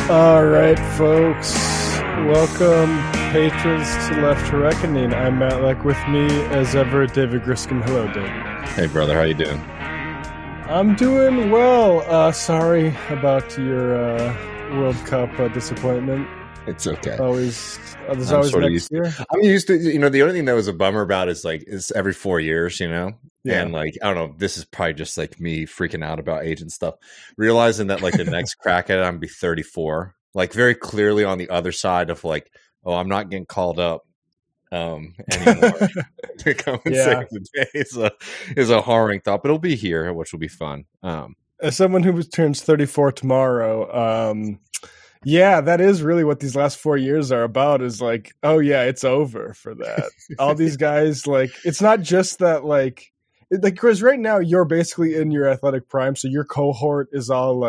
All right, folks. Welcome, patrons, to Left to Reckoning. I'm Matt Leck. With me, as ever, David Griscom. Hello, David. Hey, brother. How you doing? I'm doing well. Sorry about your World Cup disappointment. It's okay. There's always next year. I'm used to, the only thing that was a bummer about is it's every 4 years, Yeah. And I don't know, this is probably just like me freaking out about age and stuff. Realizing that the next crack at it, I'm gonna be 34. Very clearly on the other side of I'm not getting called up anymore to come and save the day is a harrowing thought, but it'll be here, which will be fun. As someone who turns 34 tomorrow, that is really what these last 4 years are about, is it's over for that. All these guys, it's not just that, because right now you're basically in your athletic prime, so your cohort is all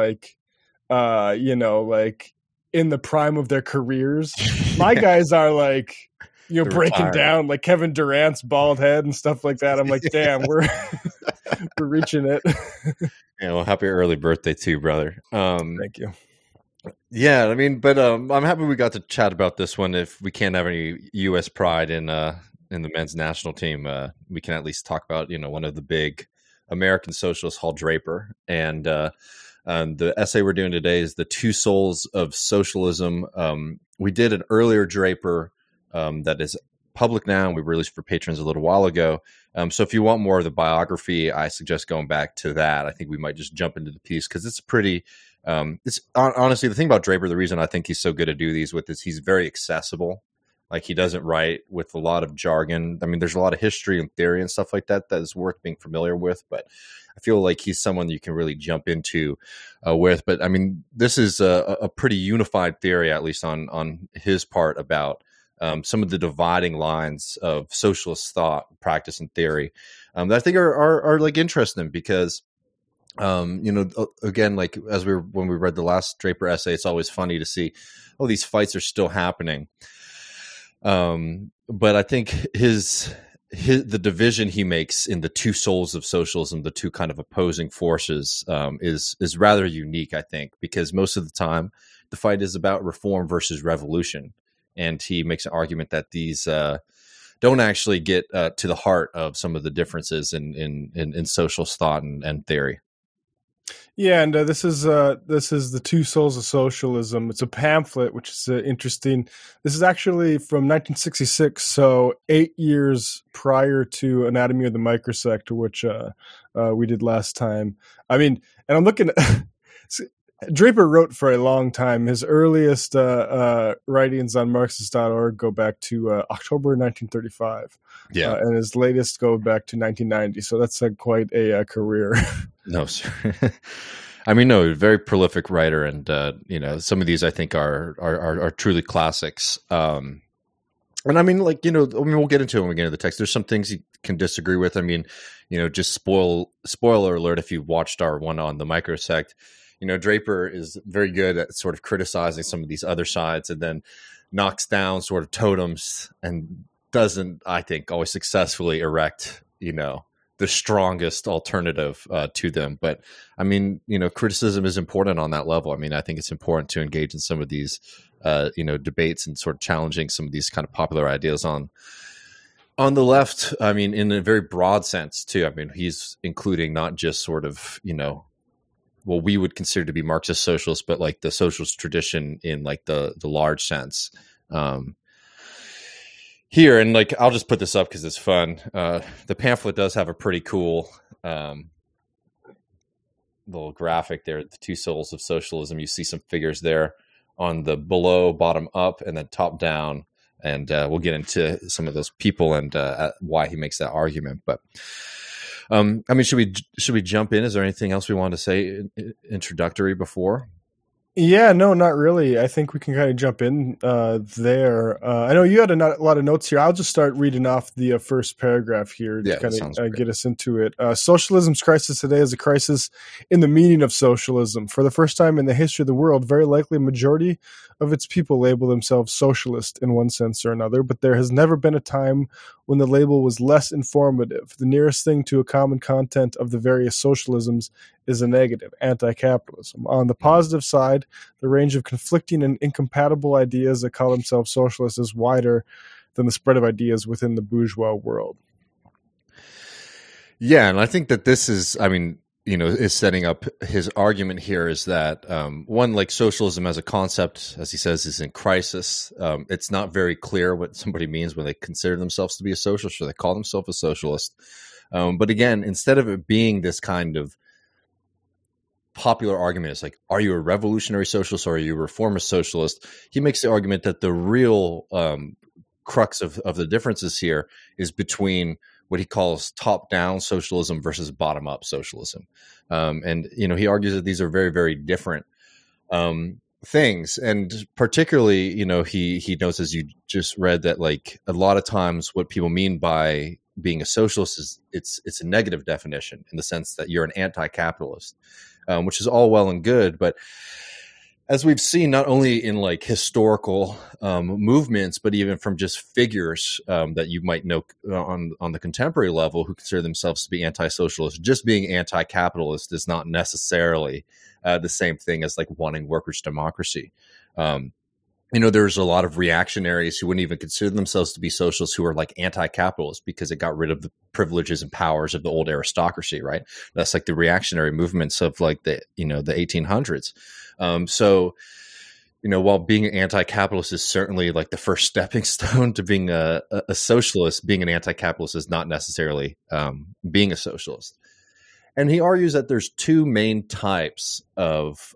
in the prime of their careers. My guys are breaking retired down, like Kevin Durant's bald head and stuff like that. I'm like, damn, we're reaching it. Yeah, well, happy early birthday too, brother. Thank you. Yeah, but I'm happy we got to chat about this one. If we can't have any U.S. pride in the men's national team, we can at least talk about one of the big American socialists, Hal Draper, and the essay we're doing today is The Two Souls of Socialism. We did an earlier Draper that is public now, and we released for patrons a little while ago. So if you want more of the biography, I suggest going back to that. I think we might just jump into the piece because it's pretty. It's honestly the thing about Draper. The reason I think he's so good to do these with is he's very accessible. He doesn't write with a lot of jargon. There's a lot of history and theory and stuff like that is worth being familiar with, but I feel like he's someone you can really jump into with. But this is a pretty unified theory, at least on his part, about some of the dividing lines of socialist thought, practice, and theory that I think are interesting because, again, when we read the last Draper essay, it's always funny to see, these fights are still happening. But I think the division he makes in the two souls of socialism, the two kind of opposing forces, is rather unique, I think, because most of the time the fight is about reform versus revolution. And he makes an argument that these don't actually get to the heart of some of the differences in socialist thought and theory. Yeah, and this is The Two Souls of Socialism. It's a pamphlet, which is interesting. This is actually from 1966, so 8 years prior to Anatomy of the Microsect, which we did last time. And I'm looking at Draper wrote for a long time. His earliest writings on Marxist.org go back to October 1935. Yeah. And his latest go back to 1990. So that's quite a career. No, sir. No, very prolific writer. And, some of these I think are truly classics. And we'll get into it when we get into the text. There's some things you can disagree with. Just spoiler alert if you watched our one on the microsect. Draper is very good at sort of criticizing some of these other sides and then knocks down sort of totems and doesn't, I think, always successfully erect, the strongest alternative to them. But criticism is important on that level. I think it's important to engage in some of these, debates and sort of challenging some of these kind of popular ideas on the left. In a very broad sense too. He's including not just sort of, what we would consider to be Marxist socialists, but the socialist tradition in the large sense here. And I'll just put this up because it's fun. The pamphlet does have a pretty cool little graphic there. The Two Souls of Socialism. You see some figures there on the below, bottom up, and then top down. And we'll get into some of those people and why he makes that argument. But should we jump in? Is there anything else we want to say introductory before? Yeah, no, not really. I think we can kind of jump in there. I know you had a lot of notes here. I'll just start reading off the first paragraph here to kind of get us into it. Socialism's crisis today is a crisis in the meaning of socialism. For the first time in the history of the world, very likely a majority of its people label themselves socialist in one sense or another, but there has never been a time when the label was less informative. The nearest thing to a common content of the various socialisms is a negative, anti-capitalism. On the positive side, spread. The range of conflicting and incompatible ideas that call themselves socialists is wider than the spread of ideas within the bourgeois world. Yeah, and I think that this is, is setting up his argument here is that one, like socialism as a concept, as he says, is in crisis. It's not very clear what somebody means when they consider themselves to be a socialist or they call themselves a socialist. But again, instead of it being this kind of popular argument, it's like, are you a revolutionary socialist or are you a reformist socialist? He makes the argument that the real crux of the differences here is between what he calls top-down socialism versus bottom-up socialism. And, he argues that these are very, very different things. And particularly, he notes, as you just read, that like a lot of times what people mean by being a socialist is it's a negative definition in the sense that you're an anti-capitalist, which is all well and good. But as we've seen, not only in like historical movements, but even from just figures that you might know on the contemporary level who consider themselves to be anti-socialist, just being anti-capitalist is not necessarily the same thing as like wanting workers' democracy. There's a lot of reactionaries who wouldn't even consider themselves to be socialists who are like anti-capitalist because it got rid of the privileges and powers of the old aristocracy, right? That's like the reactionary movements of like the 1800s. So, while being an anti-capitalist is certainly like the first stepping stone to being a socialist, being an anti-capitalist is not necessarily being a socialist. And he argues that there's two main types of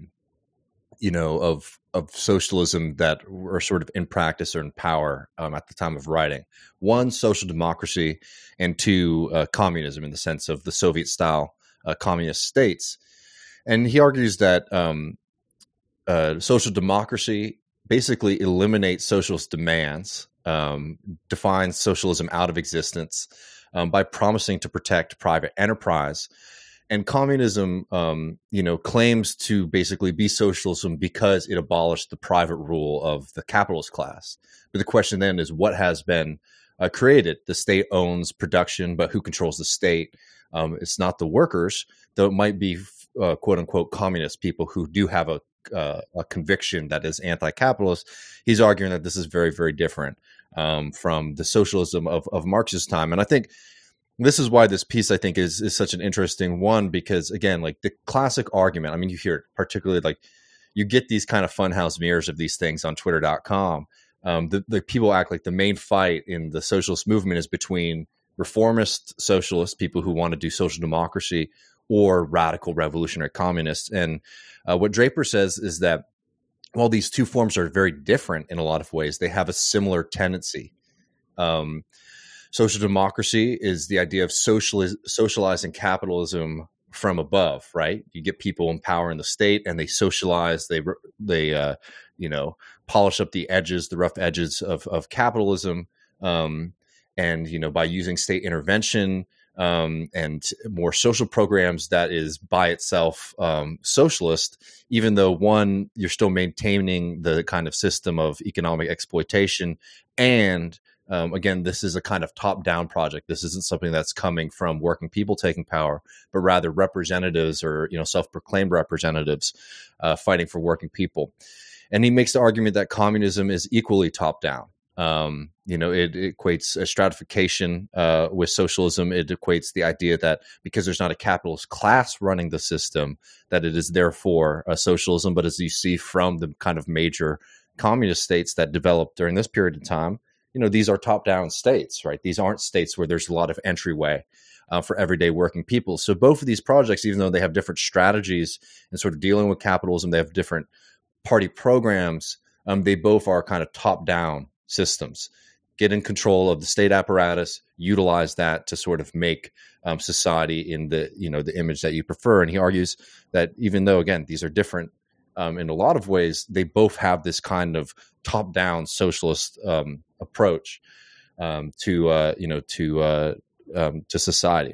socialism that were sort of in practice or in power at the time of writing. One, social democracy, and two, communism in the sense of the Soviet-style communist states. And he argues that social democracy basically eliminates socialist demands, defines socialism out of existence by promising to protect private enterprise. And communism, claims to basically be socialism because it abolished the private rule of the capitalist class. But the question then is, what has been created? The state owns production, but who controls the state? It's not the workers, though it might be quote unquote communist people who do have a conviction that is anti-capitalist. He's arguing that this is very, very different from the socialism of Marx's time. And I think this is why this piece, I think, is such an interesting one, because again, like the classic argument, you hear it particularly, like you get these kind of funhouse mirrors of these things on twitter.com. The people act like the main fight in the socialist movement is between reformist socialists, people who want to do social democracy, or radical revolutionary communists. And what Draper says is that while these two forms are very different in a lot of ways, they have a similar tendency. Social democracy is the idea of socializing capitalism from above, right? You get people in power in the state, and they socialize. They polish up the edges, the rough edges of capitalism, and by using state intervention and more social programs, that is by itself socialist. Even though one, you're still maintaining the kind of system of economic exploitation, and again, this is a kind of top-down project. This isn't something that's coming from working people taking power, but rather representatives or self-proclaimed representatives fighting for working people. And he makes the argument that communism is equally top-down. It equates a stratification with socialism. It equates the idea that because there's not a capitalist class running the system, that it is therefore a socialism. But as you see from the kind of major communist states that developed during this period of time, these are top-down states, right? These aren't states where there's a lot of entryway for everyday working people. So both of these projects, even though they have different strategies in sort of dealing with capitalism, they have different party programs, they both are kind of top-down systems. Get in control of the state apparatus, utilize that to sort of make society in the image that you prefer. And he argues that even though, again, these are different in a lot of ways, they both have this kind of top-down socialist approach to society.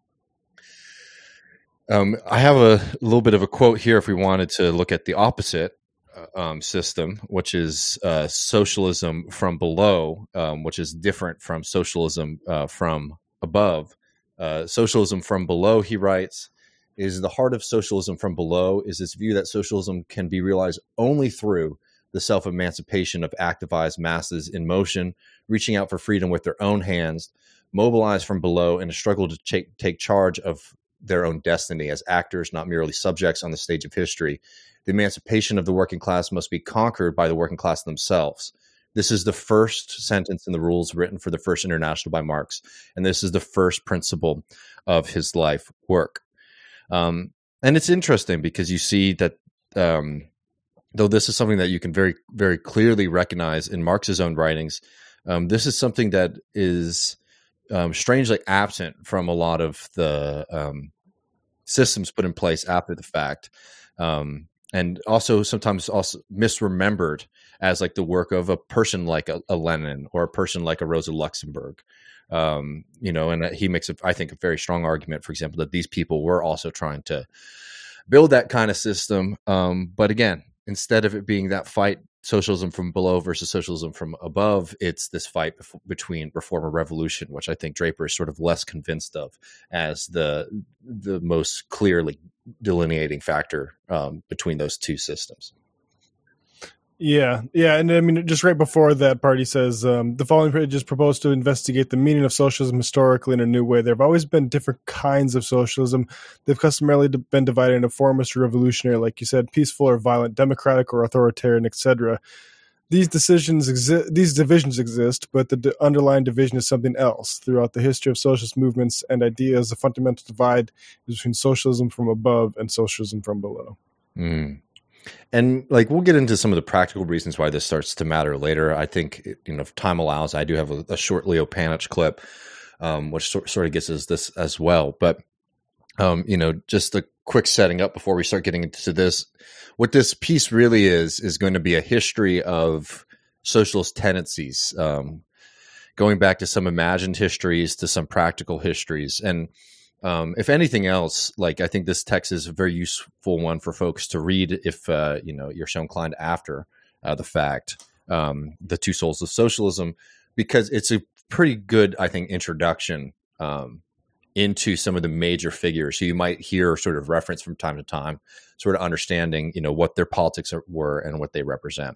I have a little bit of a quote here if we wanted to look at the opposite system, which is socialism from below, which is different from socialism from above. Socialism from below, he writes, is the heart of socialism from below is its view that socialism can be realized only through the self-emancipation of activized masses in motion, reaching out for freedom with their own hands, mobilized from below in a struggle to take charge of their own destiny as actors, not merely subjects on the stage of history. The emancipation of the working class must be conquered by the working class themselves. This is the first sentence in the rules written for the First International by Marx, and this is the first principle of his life work. And it's interesting because you see that though this is something that you can very, very clearly recognize in Marx's own writings, this is something that is strangely absent from a lot of the systems put in place after the fact, and also sometimes also misremembered as like the work of a person like a Lenin or a person like a Rosa Luxemburg. And he makes, I think, a very strong argument, for example, that these people were also trying to build that kind of system. But again, instead of it being that fight, socialism from below versus socialism from above, it's this fight between reform and revolution, which I think Draper is sort of less convinced of as the most clearly delineating factor between those two systems. Yeah. And I mean, just right before that part, he says, the following page is proposed to investigate the meaning of socialism historically in a new way. There have always been different kinds of socialism. They've customarily been divided into reformist or revolutionary, like you said, peaceful or violent, democratic or authoritarian, etc. These divisions exist, but the underlying division is something else. Throughout the history of socialist movements and ideas, the fundamental divide is between socialism from above and socialism from below. Mm. And like, we'll get into some of the practical reasons why this starts to matter later. I think, if time allows, I do have a short Leo Panitch clip, which sort of gets us this as well. But, just a quick setting up before we start getting into this, what this piece really is going to be a history of socialist tendencies, going back to some imagined histories, to some practical histories. And if anything else, like, I think this text is a very useful one for folks to read if, you're so inclined after the fact, The Two Souls of Socialism, because it's a pretty good, I think, introduction into some of the major figures. So you might hear sort of reference from time to time, sort of understanding, what their politics were and what they represent.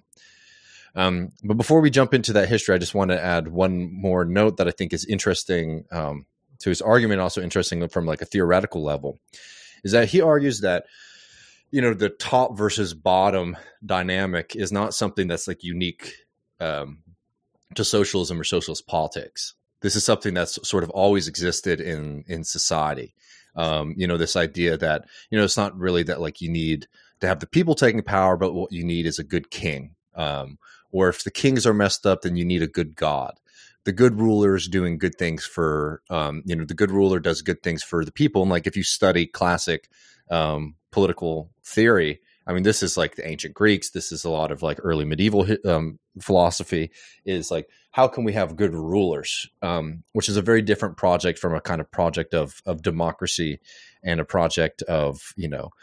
But before we jump into that history, I just want to add one more note that I think is interesting to his argument, also interesting from like a theoretical level, is that he argues that, the top versus bottom dynamic is not something that's like unique to socialism or socialist politics. This is something that's sort of always existed in society. This idea that, it's not really that like you need to have the people taking power, but what you need is a good king. Or if the kings are messed up, then you need a good God. The good ruler is doing good things for, the good ruler does good things for the people. And like, if you study classic political theory, I mean, this is like the ancient Greeks. This is a lot of like early medieval philosophy, is like, how can we have good rulers? Which is a very different project from a kind of project of democracy and a project of,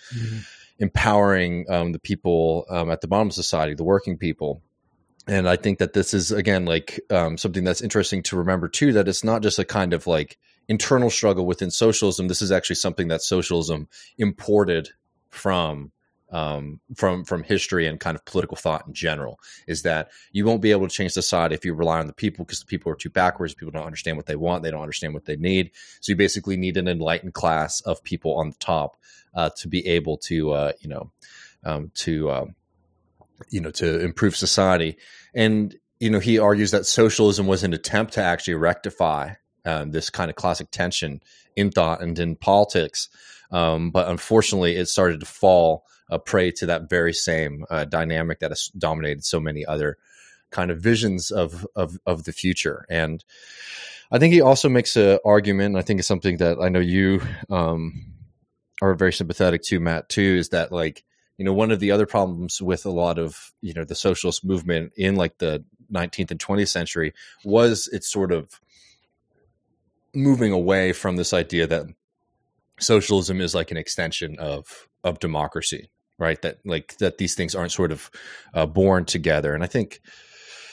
empowering the people at the bottom of society, the working people. And I think that this is, again, like something that's interesting to remember too, that it's not just a kind of like internal struggle within socialism. This is actually something that socialism imported from history and kind of political thought in general, is that you won't be able to change society if you rely on the people, because the people are too backwards. People don't understand what they want. They don't understand what they need. So you basically need an enlightened class of people on the top to be able to, to improve society. And, he argues that socialism was an attempt to actually rectify this kind of classic tension in thought and in politics. But unfortunately, it started to fall prey to that very same dynamic that has dominated so many other kind of visions of the future. And I think he also makes an argument, I think it's something that I know you are very sympathetic to, Matt, too, is that like, one of the other problems with a lot of, the socialist movement in like the 19th and 20th century was it's sort of moving away from this idea that socialism is like an extension of democracy, right? That these things aren't sort of born together. And I think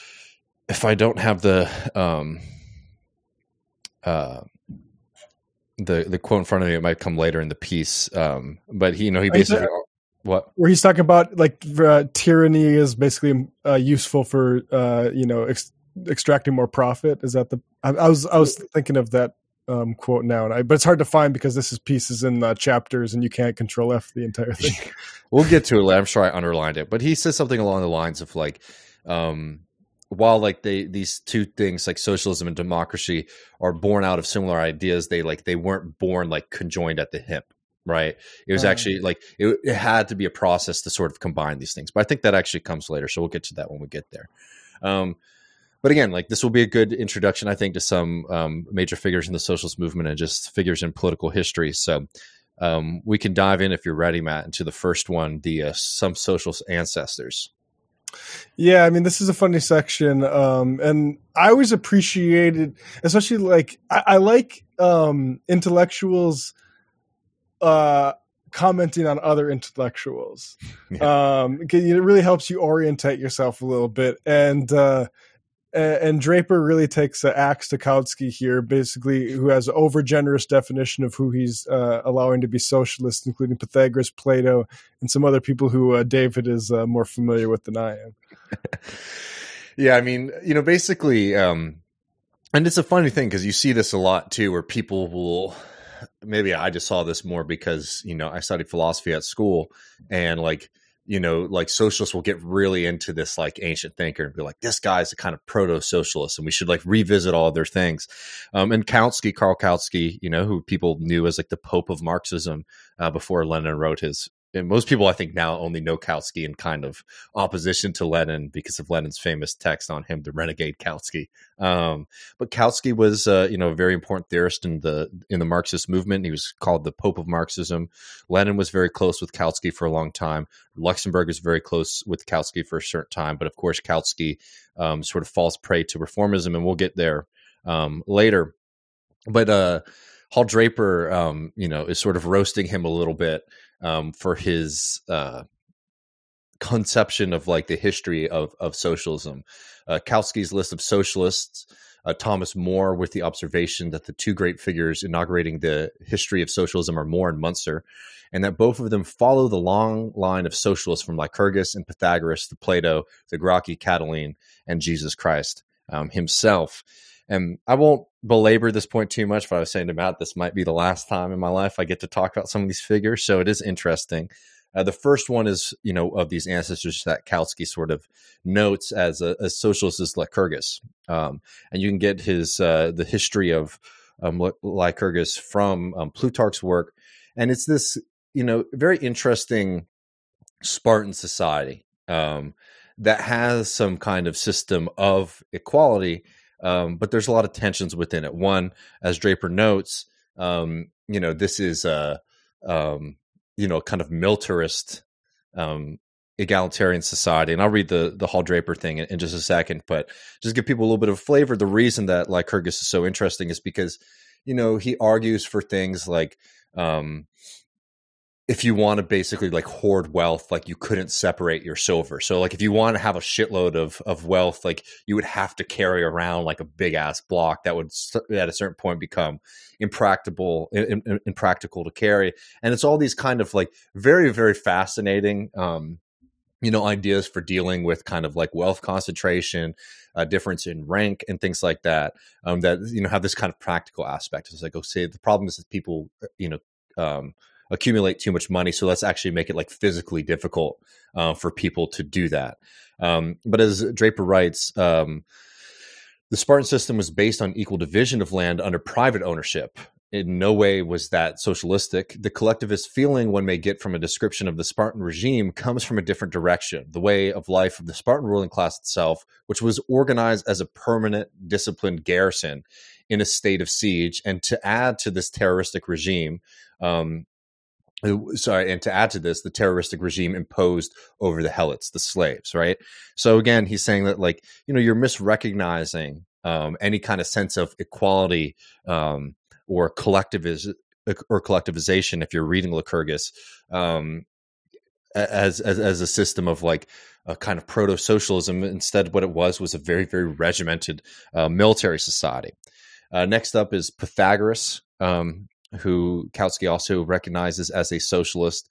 if I don't have the the quote in front of me. It might come later in the piece, but he basically what where he's talking about like tyranny is basically useful for extracting more profit. Is that I was thinking of that quote now, but it's hard to find because this is pieces in chapters and you can't control F the entire thing. We'll get to it later. I'm sure I underlined it, but he says something along the lines of like, while like these two things like socialism and democracy are born out of similar ideas, they weren't born like conjoined at the hip, right? It was actually like it had to be a process to sort of combine these things. But I think that actually comes later, so we'll get to that when we get there. But again, like this will be a good introduction, I think, to some major figures in the socialist movement and just figures in political history. So we can dive in, if you're ready, Matt, into the first one, the some socialist ancestors. Yeah, I mean, this is a funny section, and I always appreciated, especially like I like intellectuals commenting on other intellectuals. Yeah. It really helps you orientate yourself a little bit, and Draper really takes an axe to Kautsky here, basically, who has an overgenerous definition of who he's allowing to be socialist, including Pythagoras, Plato, and some other people who David is more familiar with than I am. Yeah, I mean, basically, and it's a funny thing because you see this a lot too, where people will, maybe I just saw this more because, I studied philosophy at school, and like socialists will get really into this like ancient thinker and be like, this guy's a kind of proto-socialist and we should like revisit all their things. And Kautsky, Karl Kautsky, who people knew as like the Pope of Marxism before Lenin wrote his. And most people, I think, now only know Kautsky in kind of opposition to Lenin because of Lenin's famous text on him, the renegade Kautsky. But Kautsky was, a very important theorist in the Marxist movement. He was called the Pope of Marxism. Lenin was very close with Kautsky for a long time. Luxemburg was very close with Kautsky for a certain time. But of course, Kautsky sort of falls prey to reformism, and we'll get there later. But Hall Draper, is sort of roasting him a little bit for his conception of like the history of socialism. Kautsky's list of socialists, Thomas More, with the observation that the two great figures inaugurating the history of socialism are More and Munzer, and that both of them follow the long line of socialists from Lycurgus and Pythagoras to Plato, to Gracchi, Catiline, and Jesus Christ himself. And I won't belabor this point too much, but I was saying to Matt, this might be the last time in my life I get to talk about some of these figures. So it is interesting. The first one is, of these ancestors that Kautsky sort of notes as a socialist is Lycurgus. And you can get his the history of Lycurgus from Plutarch's work. And it's this, very interesting Spartan society that has some kind of system of equality. But there's a lot of tensions within it. One, as Draper notes, this is a kind of militarist, egalitarian society. And I'll read the Hall Draper thing in just a second, but just give people a little bit of flavor. The reason that Lycurgus is so interesting is because, he argues for things like, if you want to basically like hoard wealth, like you couldn't separate your silver. So like if you want to have a shitload of wealth, like you would have to carry around like a big ass block that would at a certain point become impractical to carry. And it's all these kind of like very, very fascinating, ideas for dealing with kind of like wealth concentration, difference in rank and things like that, that, have this kind of practical aspect. It's like, the problem is that people, accumulate too much money. So let's actually make it like physically difficult for people to do that. But as Draper writes, the Spartan system was based on equal division of land under private ownership. In no way was that socialistic. The collectivist feeling one may get from a description of the Spartan regime comes from a different direction, the way of life of the Spartan ruling class itself, which was organized as a permanent, disciplined garrison in a state of siege. And to add to this terroristic regime, the terroristic regime imposed over the helots, the slaves, right? So again, he's saying that like, you're misrecognizing any kind of sense of equality or collectivization if you're reading Lycurgus as a system of like a kind of proto-socialism. Instead, what it was a very, very regimented military society. Next up is Pythagoras. who Kautsky also recognizes as a socialist,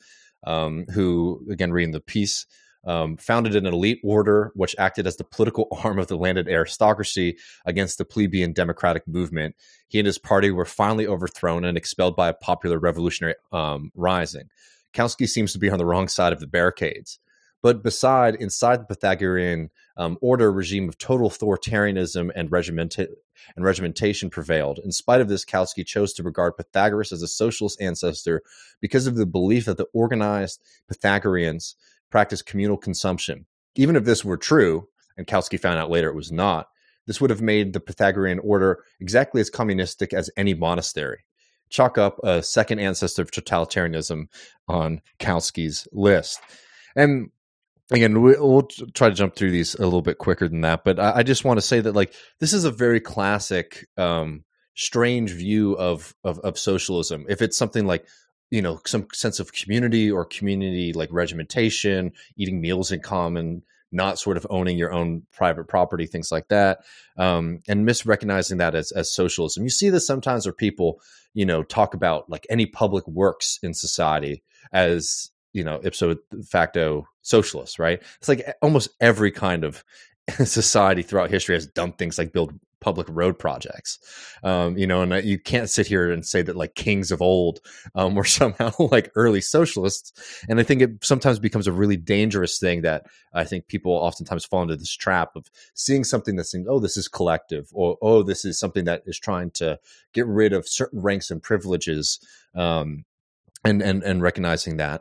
who, again, reading the piece, founded an elite order which acted as the political arm of the landed aristocracy against the plebeian democratic movement. He and his party were finally overthrown and expelled by a popular revolutionary rising. Kautsky seems to be on the wrong side of the barricades. But inside the Pythagorean order, regime of total authoritarianism and regimentation prevailed. In spite of this, Kautsky chose to regard Pythagoras as a socialist ancestor because of the belief that the organized Pythagoreans practiced communal consumption. Even if this were true, and Kautsky found out later it was not, this would have made the Pythagorean order exactly as communistic as any monastery. Chalk up a second ancestor of totalitarianism on Kautsky's list. And again, we'll try to jump through these a little bit quicker than that, but I just want to say that, like, this is a very classic, strange view of socialism. If it's something like, you know, some sense of community or community like regimentation, eating meals in common, not sort of owning your own private property, things like that, and misrecognizing that as socialism. You see this sometimes where people, you know, talk about like any public works in society as, you know, ipso facto socialists, right? It's like almost every kind of society throughout history has done things like build public road projects, you know, and you can't sit here and say that like kings of old were somehow like early socialists. And I think it sometimes becomes a really dangerous thing that I think people oftentimes fall into this trap of seeing something that seems, oh, this is collective, or, oh, this is something that is trying to get rid of certain ranks and privileges, and recognizing that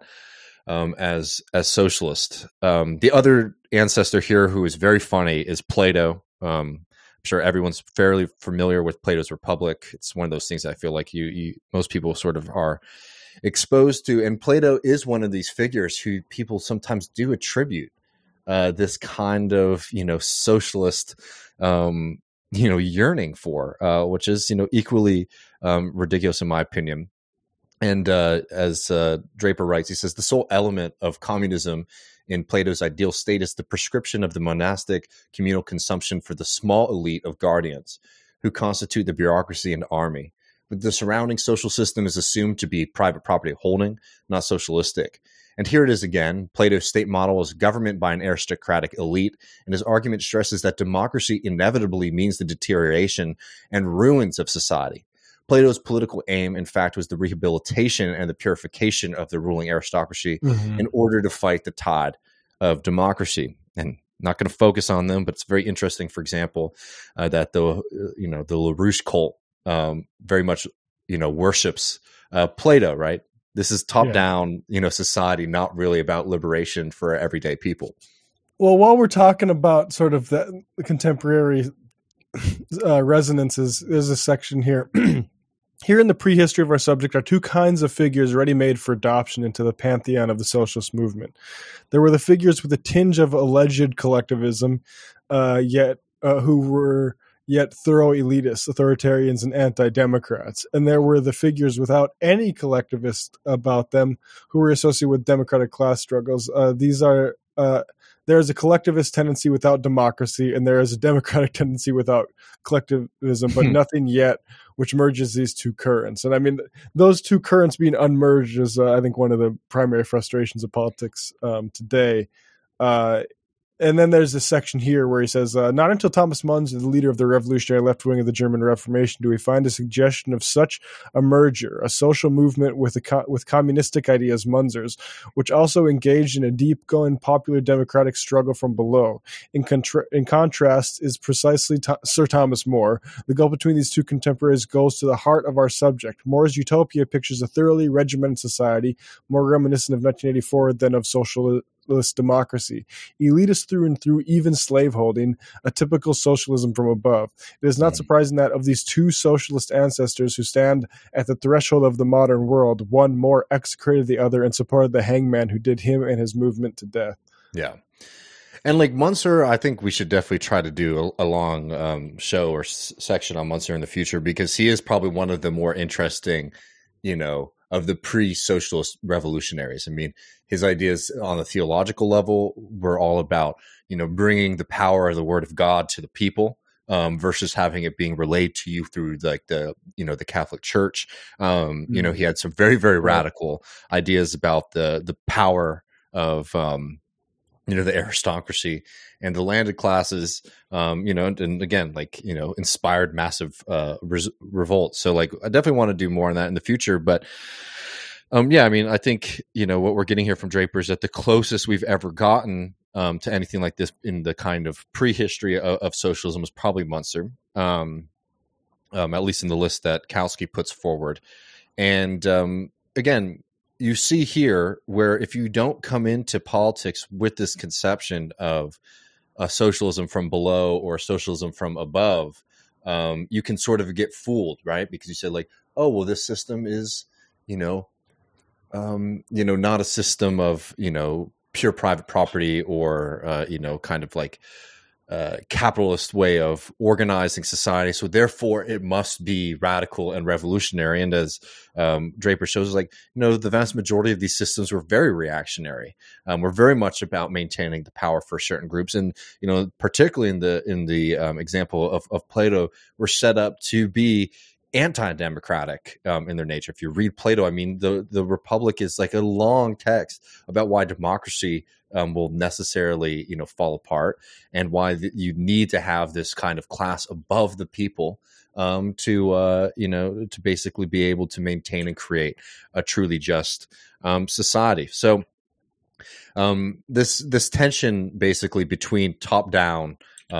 as socialist. The other ancestor here who is very funny is Plato. I'm sure everyone's fairly familiar with Plato's Republic. It's one of those things I feel like most people sort of are exposed to. And Plato is one of these figures who people sometimes do attribute this kind of, you know, socialist, you know, yearning for, which is, you know, equally ridiculous in my opinion. And as Draper writes, he says, the sole element of communism in Plato's ideal state is the prescription of the monastic communal consumption for the small elite of guardians who constitute the bureaucracy and army. But the surrounding social system is assumed to be private property holding, not socialistic. And here it is again. Plato's state model is government by an aristocratic elite, and his argument stresses that democracy inevitably means the deterioration and ruins of society. Plato's political aim, in fact, was the rehabilitation and the purification of the ruling aristocracy in order to fight the tide of democracy. And not going to focus on them, but it's very interesting, for example, that the LaRouche cult very much, you know, worships Plato, right? This is top-down, you know, society, not really about liberation for everyday people. Well, while we're talking about sort of the contemporary resonances, there's a section here. Here in the prehistory of our subject are two kinds of figures ready-made for adoption into the pantheon of the socialist movement. There were the figures with a tinge of alleged collectivism, who were yet thorough elitists, authoritarians, and anti-democrats. And there were the figures without any collectivist about them who were associated with democratic class struggles. There is a collectivist tendency without democracy, and there is a democratic tendency without collectivism, but nothing yet which merges these two currents. And I mean, those two currents being unmerged is, I think, one of the primary frustrations of politics today. And then there's this section here where he says, not until Thomas Müntzer, the leader of the revolutionary left wing of the German Reformation, do we find a suggestion of such a merger, a social movement with communistic ideas, Münzer's, which also engaged in a deep-going popular democratic struggle from below. In contrast is precisely Sir Thomas More. The gulf between these two contemporaries goes to the heart of our subject. More's utopia pictures a thoroughly regimented society, more reminiscent of 1984 than of socialist democracy, elitist through and through, even slaveholding, a typical socialism from above. It is not surprising that of these two socialist ancestors who stand at the threshold of the modern world, one more execrated the other and supported the hangman who did him and his movement to death. Yeah. And like Müntzer, I think we should definitely try to do a long show or section on Müntzer in the future, because he is probably one of the more interesting, you know, of the pre-socialist revolutionaries. I mean, his ideas on the theological level were all about, you know, bringing the power of the word of God to the people, versus having it being relayed to you through like the Catholic Church. He had some very, very radical ideas about the power of the aristocracy and the landed classes, and again, like, inspired massive revolt. So like, I definitely want to do more on that in the future. But I think, what we're getting here from Draper is that the closest we've ever gotten to anything like this in the kind of prehistory of socialism was probably Munster, at least in the list that Kautsky puts forward. And again, you see here where if you don't come into politics with this conception of socialism from below or socialism from above, you can sort of get fooled, right? Because you say like, oh, well, this system is, not a system of, pure private property or, kind of like capitalist way of organizing society. So therefore it must be radical and revolutionary. And as Draper shows, like, the vast majority of these systems were very reactionary. We're very much about maintaining the power for certain groups. And, particularly in the example of Plato, were set up to be anti-democratic in their nature. If you read Plato, the Republic is like a long text about why democracy will necessarily, fall apart, and why you need to have this kind of class above the people to basically be able to maintain and create a truly just society. So this tension basically between top-down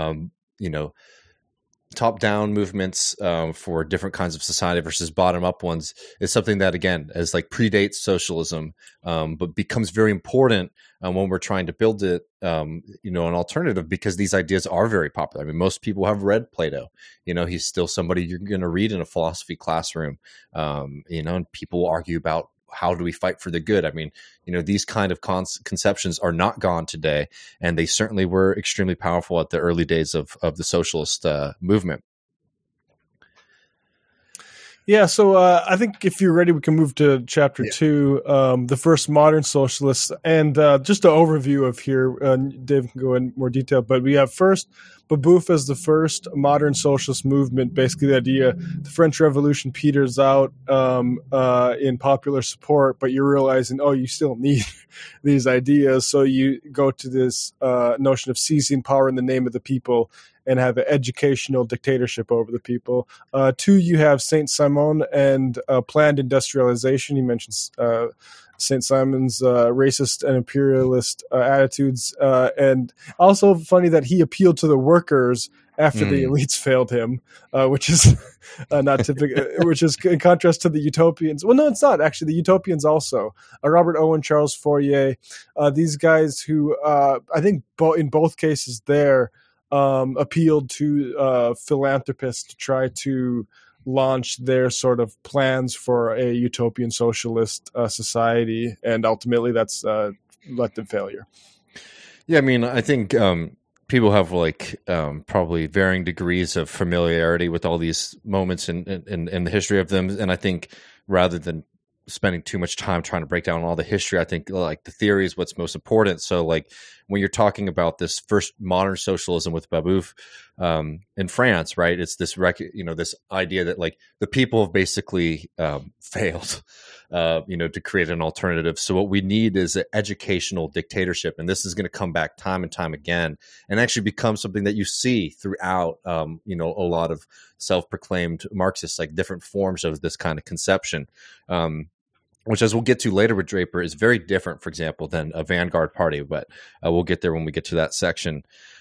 movements for different kinds of society versus bottom-up ones is something that, again, as like predates socialism, but becomes very important when we're trying to build it, an alternative, because these ideas are very popular. Most people have read Plato. He's still somebody you're going to read in a philosophy classroom, and people argue about how do we fight for the good? These kind of conceptions are not gone today, and they certainly were extremely powerful at the early days of the socialist movement. Yeah, so I think if you're ready, we can move to chapter 2, the first modern socialists. And just an overview of here, Dave can go in more detail, but we have first Babeuf as the first modern socialist movement. Basically the idea, the French Revolution peters out in popular support, but you're realizing, you still need these ideas. So you go to this notion of seizing power in the name of the people and have an educational dictatorship over the people. 2, you have Saint-Simon and planned industrialization. He mentions Saint-Simon's racist and imperialist attitudes. And also funny that he appealed to the workers after the elites failed him, which is not typical, which is in contrast to the utopians. Well, no, it's not. Actually, the utopians also. Robert Owen, Charles Fourier, these guys who I think in both cases there, appealed to philanthropists to try to launch their sort of plans for a utopian socialist society, and ultimately that's led to failure. Yeah, I think people have probably varying degrees of familiarity with all these moments in the history of them, and I think rather than spending too much time trying to break down all the history, I think the theory is what's most important. So when you're talking about this first modern socialism with Babeuf in France, right? It's this this idea that the people have basically failed, to create an alternative. So what we need is an educational dictatorship, and this is going to come back time and time again, and actually become something that you see throughout, a lot of self-proclaimed Marxists, different forms of this kind of conception. Which, as we'll get to later with Draper, is very different, for example, than a vanguard party. But we'll get there when we get to that section.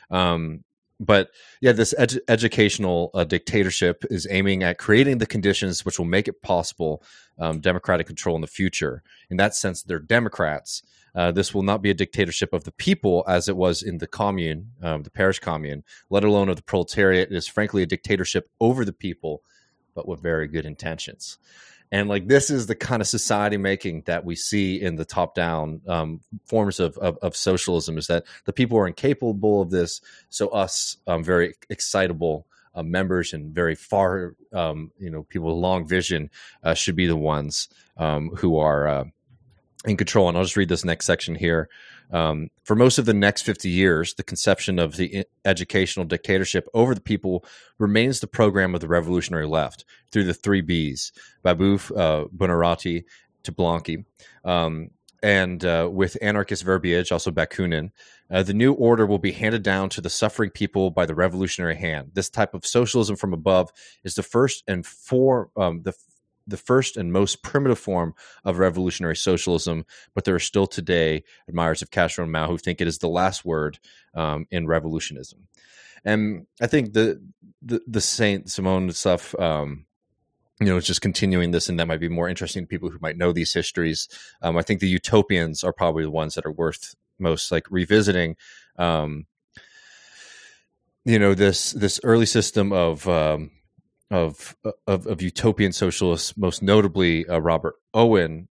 But yeah, this educational dictatorship is aiming at creating the conditions which will make it possible democratic control in the future. In that sense, they're Democrats. This will not be a dictatorship of the people as it was in the commune, the Paris commune, let alone of the proletariat. It is frankly a dictatorship over the people, but with very good intentions. And this is the kind of society making that we see in the top-down forms of socialism, is that the people are incapable of this. So us very excitable members and very far, people with long vision should be the ones who are in control. And I'll just read this next section here. For most of the next 50 years, the conception of the educational dictatorship over the people remains the program of the revolutionary left through the 3 Bs, Babeuf, Buonarroti to Blanqui, and with anarchist verbiage, also Bakunin. The new order will be handed down to the suffering people by the revolutionary hand. This type of socialism from above is the first and the first and most primitive form of revolutionary socialism, but there are still today admirers of Castro and Mao who think it is the last word in revolutionism. And I think the Saint-Simon stuff, it's just continuing this, and that might be more interesting to people who might know these histories. I think the utopians are probably the ones that are worth most like revisiting. This early system of utopian socialists, most notably Robert Owen.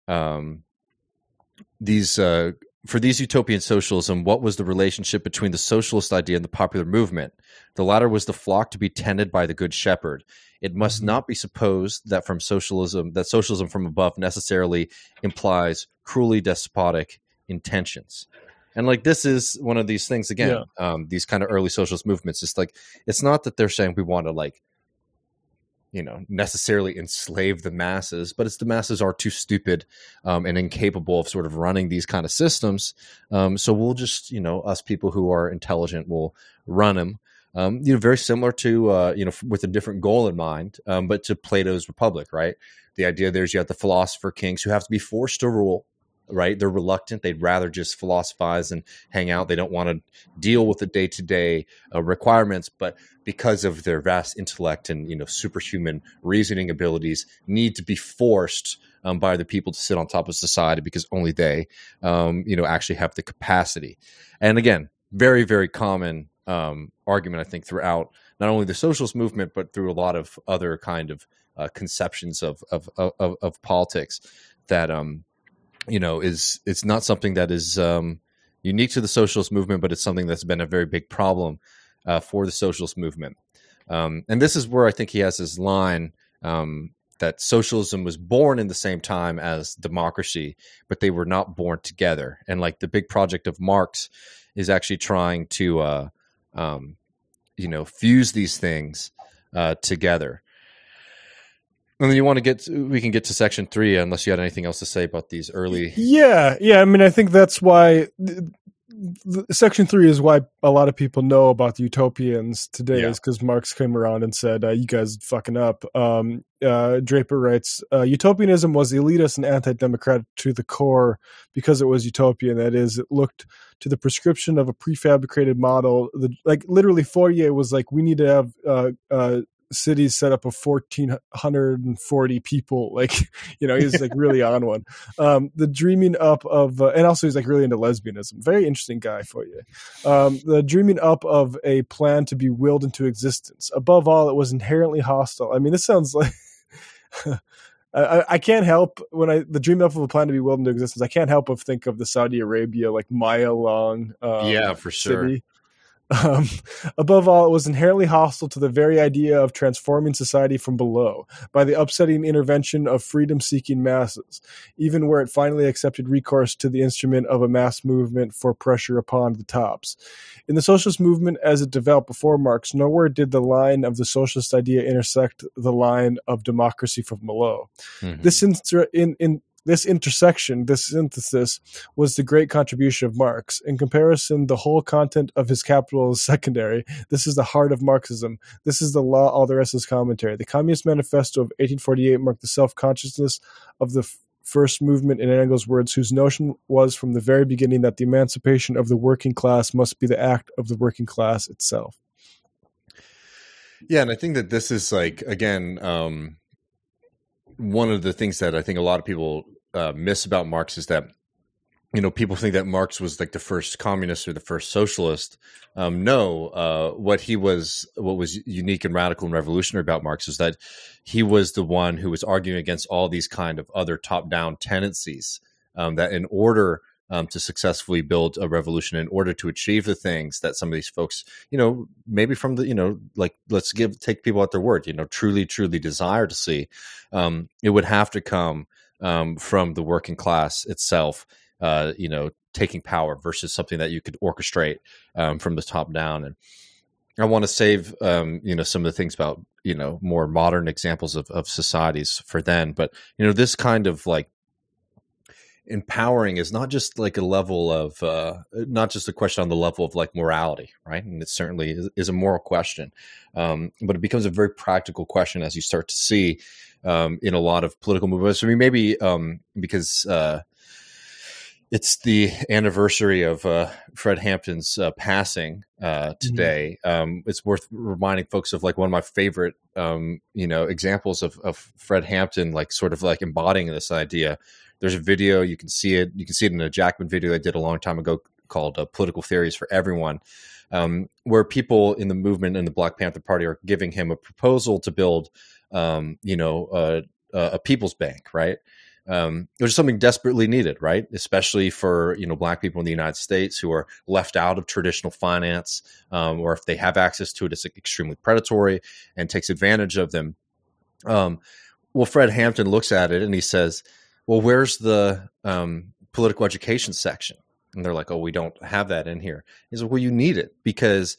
For these utopian socialism, what was the relationship between the socialist idea and the popular movement? The latter was the flock to be tended by the good shepherd. It must not be supposed that socialism from above necessarily implies cruelly despotic intentions. And like, this is one of these things again, these kind of early socialist movements. It's not that they're saying we want to necessarily enslave the masses, but it's the masses are too stupid and incapable of sort of running these kind of systems. So we'll just, us people who are intelligent will run them. Very similar to, with a different goal in mind, but to Plato's Republic, right? The idea there's, you have the philosopher kings who have to be forced to rule, right? They're reluctant. They'd rather just philosophize and hang out. They don't want to deal with the day-to-day requirements, but because of their vast intellect and, superhuman reasoning abilities, need to be forced by the people to sit on top of society because only they, actually have the capacity. And again, very, very common argument, I think, throughout not only the socialist movement, but through a lot of other kind of conceptions of politics that, it's not something that is unique to the socialist movement, but it's something that's been a very big problem for the socialist movement. And this is where I think he has his line that socialism was born in the same time as democracy, but they were not born together. And like the big project of Marx is actually trying to, fuse these things together. And then we can get to section 3, unless you had anything else to say about these early. Yeah. I mean, I think that's why section 3 is why a lot of people know about the utopians today, is because Marx came around and said, you guys fucking up. Draper writes, utopianism was elitist and anti-democratic to the core because it was utopian. That is, it looked to the prescription of a prefabricated model. Literally Fourier was like, we need to have cities set up of 1,440 people. He's like really on one. The dreaming up of, and also he's like really into lesbianism. Very interesting guy for you. The dreaming up of a plan to be willed into existence. Above all, it was inherently hostile. I mean, this sounds like, I can't help the dream up of a plan to be willed into existence. I can't help but think of the Saudi Arabia, mile long, for sure. City. Above all, it was inherently hostile to the very idea of transforming society from below by the upsetting intervention of freedom-seeking masses, even where it finally accepted recourse to the instrument of a mass movement for pressure upon the tops. In the socialist movement as it developed before Marx, nowhere did the line of the socialist idea intersect the line of democracy from below. Mm-hmm. This intersection, this synthesis, was the great contribution of Marx. In comparison, the whole content of his Capital is secondary. This is the heart of Marxism. This is the law, all the rest is commentary. The Communist Manifesto of 1848 marked the self-consciousness of the first movement, in Engels' words, whose notion was from the very beginning that the emancipation of the working class must be the act of the working class itself. Yeah, and I think that this is again, one of the things that I think a lot of people miss about Marx is that, people think that Marx was the first communist or the first socialist. No, what was unique and radical and revolutionary about Marx is that he was the one who was arguing against all these kind of other top-down tendencies, that in order to successfully build a revolution, in order to achieve the things that some of these folks, maybe from the, take people at their word, truly desire to see, it would have to come from the working class itself, taking power versus something that you could orchestrate from the top down. And I want to save, some of the things about, more modern examples of societies for then. But, this kind of like empowering is not just like a level of, not just a question on the level of like morality, right? And it certainly is a moral question. But it becomes a very practical question as you start to see in a lot of political movements. I mean, maybe because it's the anniversary of Fred Hampton's passing today. It's worth reminding folks of like one of my favorite, examples of Fred Hampton, like sort of like embodying this idea. There's a video, you can see it in a Jackman video I did a long time ago called Political Theories for Everyone, where people in the movement in the Black Panther Party are giving him a proposal to build, a people's bank, right? Which is something desperately needed, right? Especially for, Black people in the United States who are left out of traditional finance, or if they have access to it, it's extremely predatory and takes advantage of them. Well, Fred Hampton looks at it and he says, well, where's the political education section? And they're like, oh, we don't have that in here. He's like, well, you need it because,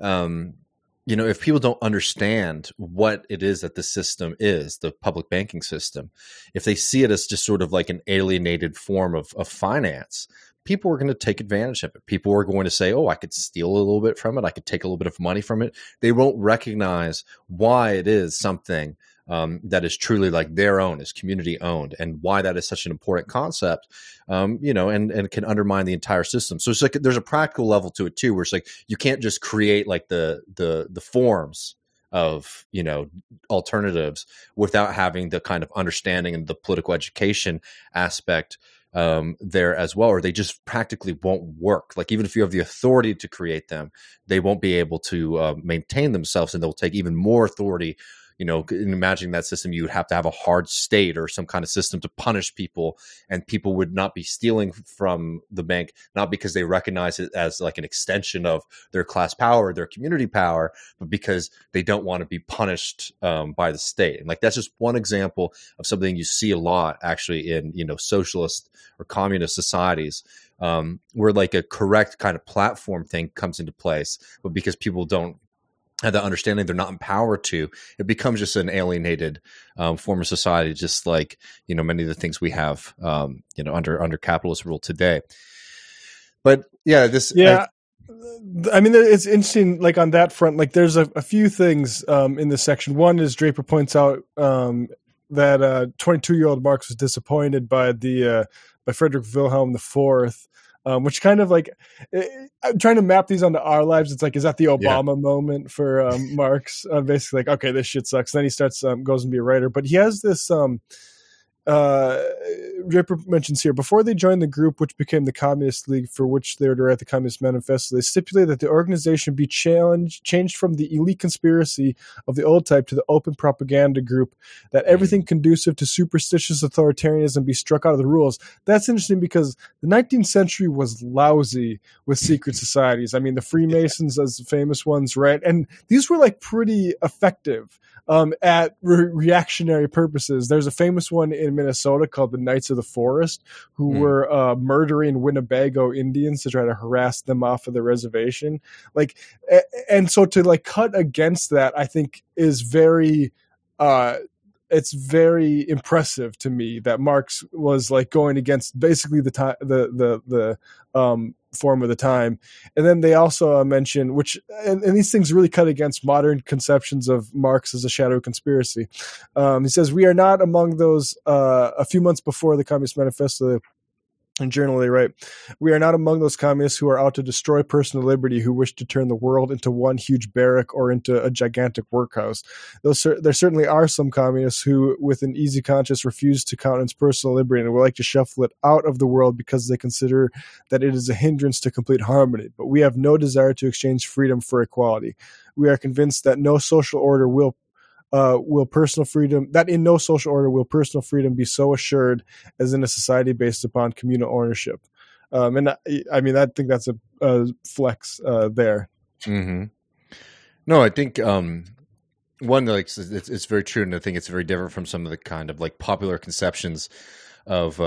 if people don't understand what it is that the system is, the public banking system, if they see it as just sort of like an alienated form of finance, people are going to take advantage of it. People are going to say, oh, I could steal a little bit from it. I could take a little bit of money from it. They won't recognize why it is something that is truly like their own, is community owned, and why that is such an important concept, and can undermine the entire system. So it's like there's a practical level to it too, where it's like you can't just create like the forms of alternatives without having the kind of understanding and the political education aspect there as well, or they just practically won't work. Like even if you have the authority to create them, they won't be able to maintain themselves, and they'll take even more authority. In imagining that system, you would have to have a hard state or some kind of system to punish people, and people would not be stealing from the bank, not because they recognize it as like an extension of their class power, their community power, but because they don't want to be punished by the state. And like that's just one example of something you see a lot actually in socialist or communist societies, where like a correct kind of platform thing comes into place, but because people don't have that understanding, they're not empowered to, it becomes just an alienated form of society, just like many of the things we have under capitalist rule today. But I mean, it's interesting, like on that front, like there's a few things in this section. One is Draper points out that 22-year-old Marx was disappointed by by Frederick Wilhelm IV, which kind of like, I'm trying to map these onto our lives. It's like, is that the Obama moment for Marx? Basically like, okay, this shit sucks. Then he starts, goes and be a writer. But he has this, Draper mentions here, before they joined the group, which became the Communist League, for which they were to write the Communist Manifesto, they stipulated that the organization be changed from the elite conspiracy of the old type to the open propaganda group, that everything conducive to superstitious authoritarianism be struck out of the rules. That's interesting because the 19th century was lousy with secret societies. I mean, the Freemasons as the famous ones, right? And these were like pretty effective at reactionary purposes. There's a famous one in Minnesota called the Knights of the Forest, who were murdering Winnebago Indians to try to harass them off of the reservation. Like, and so to like cut against that, I think is very, it's very impressive to me that Marx was like going against basically the form of the time. And then they also mention, which, and these things really cut against modern conceptions of Marx as a shadow conspiracy. He says, we are not among those, a few months before the Communist Manifesto, and journal they write, we are not among those communists who are out to destroy personal liberty, who wish to turn the world into one huge barrack or into a gigantic workhouse. There certainly are some communists who, with an easy conscience, refuse to countenance personal liberty and would like to shuffle it out of the world because they consider that it is a hindrance to complete harmony. But we have no desire to exchange freedom for equality. We are convinced that no social order will personal freedom be so assured as in a society based upon communal ownership. And I mean, I think that's a flex there. Mm-hmm. No, I think one, like it's very true, and I think it's very different from some of the kind of like popular conceptions of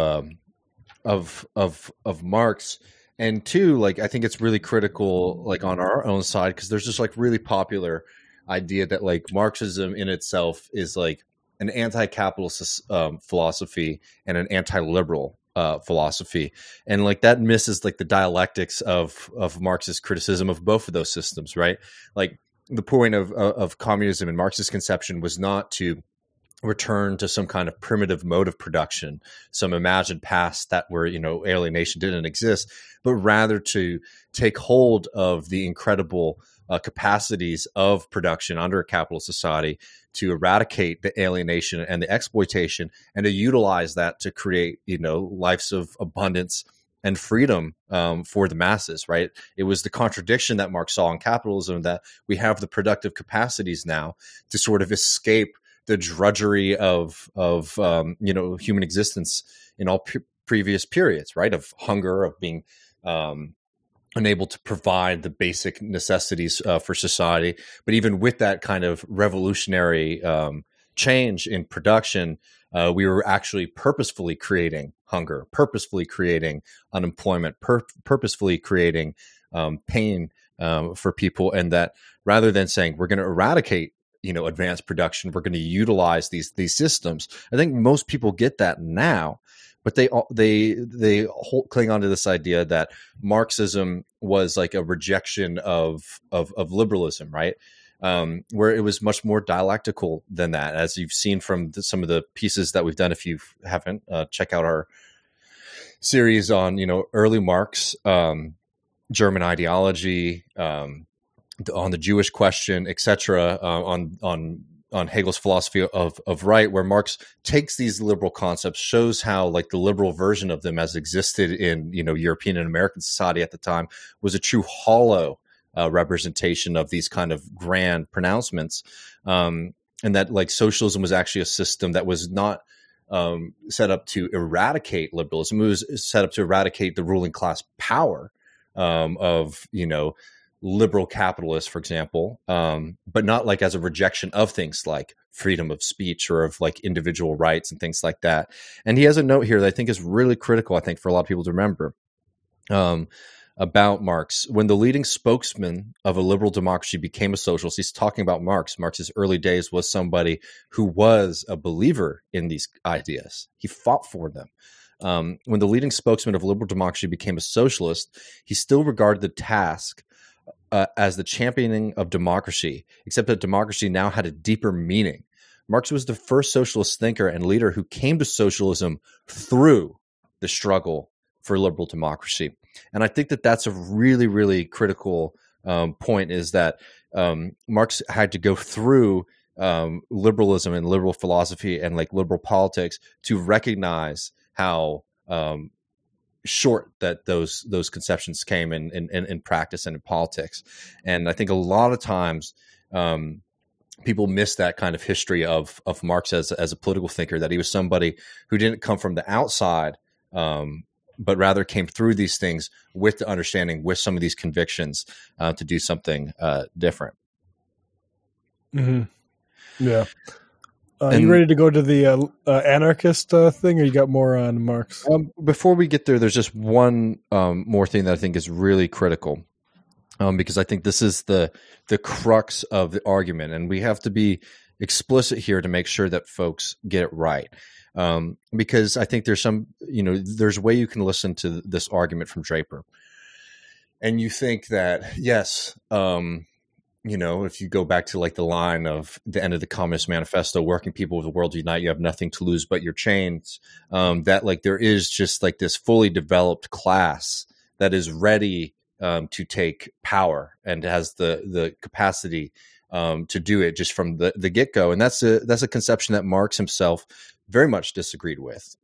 Marx. And two, like, I think it's really critical, like, on our own side, because there's just like really popular idea that like Marxism in itself is like an anti-capitalist philosophy and an anti-liberal philosophy, and like that misses like the dialectics of Marxist criticism of both of those systems, right? Like the point of communism and Marxist conception was not to return to some kind of primitive mode of production, some imagined past that where, you know, alienation didn't exist, but rather to take hold of the incredible capacities of production under a capitalist society to eradicate the alienation and the exploitation, and to utilize that to create, you know, lives of abundance and freedom for the masses, right? It was the contradiction that Marx saw in capitalism, that we have the productive capacities now to sort of escape the drudgery of you know, human existence in all previous periods, right? Of hunger, of being unable to provide the basic necessities for society. But even with that kind of revolutionary change in production, we were actually purposefully creating hunger, purposefully creating unemployment, purposefully creating pain for people. And that rather than saying we're going to eradicate, you know, advanced production, we're going to utilize these systems. I think most people get that now, but they cling on to this idea that Marxism was like a rejection of liberalism, right? Where it was much more dialectical than that, as you've seen from some of the pieces that we've done. If you haven't, check out our series on, you know, early Marx, German ideology, on the Jewish question, etc., on Hegel's philosophy of right, where Marx takes these liberal concepts, shows how like the liberal version of them as existed in, you know, European and American society at the time was a true hollow representation of these kind of grand pronouncements, and that like socialism was actually a system that was not set up to eradicate liberalism. It was set up to eradicate the ruling class power of, you know, liberal capitalists, for example, but not like as a rejection of things like freedom of speech or of like individual rights and things like that. And he has a note here that I think is really critical, I think, for a lot of people to remember about Marx. When the leading spokesman of a liberal democracy became a socialist, he's talking about Marx. Marx's early days was somebody who was a believer in these ideas. He fought for them. When the leading spokesman of liberal democracy became a socialist, he still regarded the task as the championing of democracy, except that democracy now had a deeper meaning. Marx was the first socialist thinker and leader who came to socialism through the struggle for liberal democracy. And I think that that's a really, really critical point, is that Marx had to go through liberalism and liberal philosophy and like liberal politics to recognize how short that those conceptions came in practice and in politics. And I think a lot of times people miss that kind of history of Marx as a political thinker, that he was somebody who didn't come from the outside, but rather came through these things with the understanding, with some of these convictions to do something different. Mm-hmm. Yeah. Are you ready to go to the anarchist thing, or you got more on Marx? Before we get there, there's just one more thing that I think is really critical, because I think this is the crux of the argument, and we have to be explicit here to make sure that folks get it right. Because I think there's some, you know, there's a way you can listen to this argument from Draper, and you think that, yes, you know, if you go back to like the line of the end of the Communist Manifesto, working people of the world unite, you have nothing to lose but your chains, that like there is just like this fully developed class that is ready to take power and has the capacity to do it just from the get-go. And that's a conception that Marx himself very much disagreed with.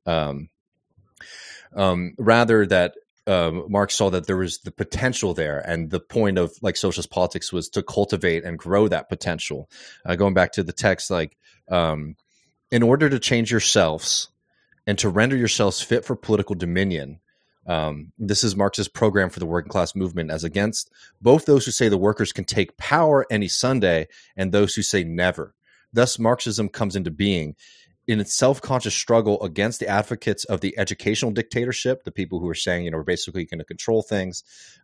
Rather that Marx saw that there was the potential there, and the point of like socialist politics was to cultivate and grow that potential. Going back to the text, like in order to change yourselves and to render yourselves fit for political dominion, this is Marx's program for the working class movement, as against both those who say the workers can take power any Sunday and those who say never. Thus, Marxism comes into being. in its self-conscious struggle against the advocates of the educational dictatorship, the people who are saying, we're basically going to control things,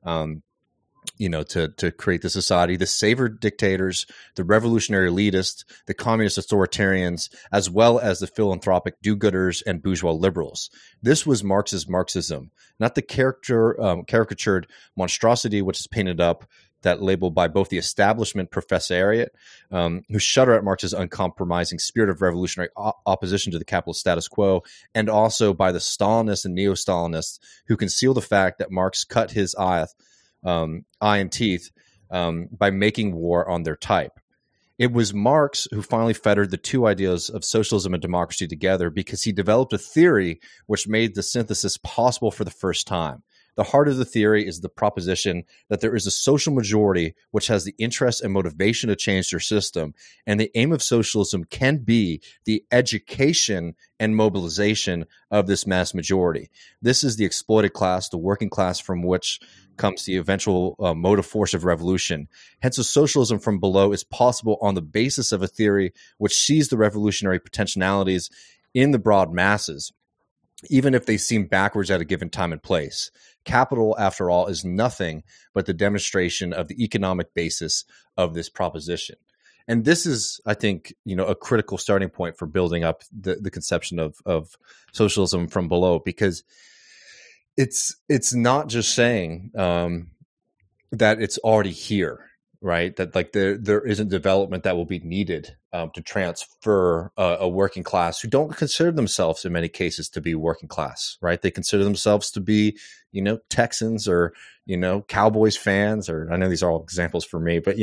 to create the society, the savior dictators, the revolutionary elitists, the communist authoritarians, as well as the philanthropic do-gooders and bourgeois liberals. This was Marx's Marxism, not the caricatured monstrosity which is painted up, that labeled by both the establishment professoriate, who shudder at Marx's uncompromising spirit of revolutionary opposition to the capitalist status quo, and also by the Stalinists and neo-Stalinists who conceal the fact that Marx cut his eye and teeth by making war on their type. It was Marx who finally fettered the two ideas of socialism and democracy together because he developed a theory which made the synthesis possible for the first time. The heart of the theory is the proposition that there is a social majority which has the interest and motivation to change their system, and the aim of socialism can be the education and mobilization of this mass majority. This is the exploited class, the working class, from which comes the eventual motive force of revolution. Hence, a socialism from below is possible on the basis of a theory which sees the revolutionary potentialities in the broad masses, even if they seem backwards at a given time and place. Capital, after all, is nothing but the demonstration of the economic basis of this proposition. And this is, I think, a critical starting point for building up the conception of socialism from below, because it's not just saying that it's already here, right? That like there isn't development that will be needed to transfer a working class who don't consider themselves in many cases to be working class, right? They consider themselves to be, Texans or, Cowboys fans, or I know these are all examples for me, but,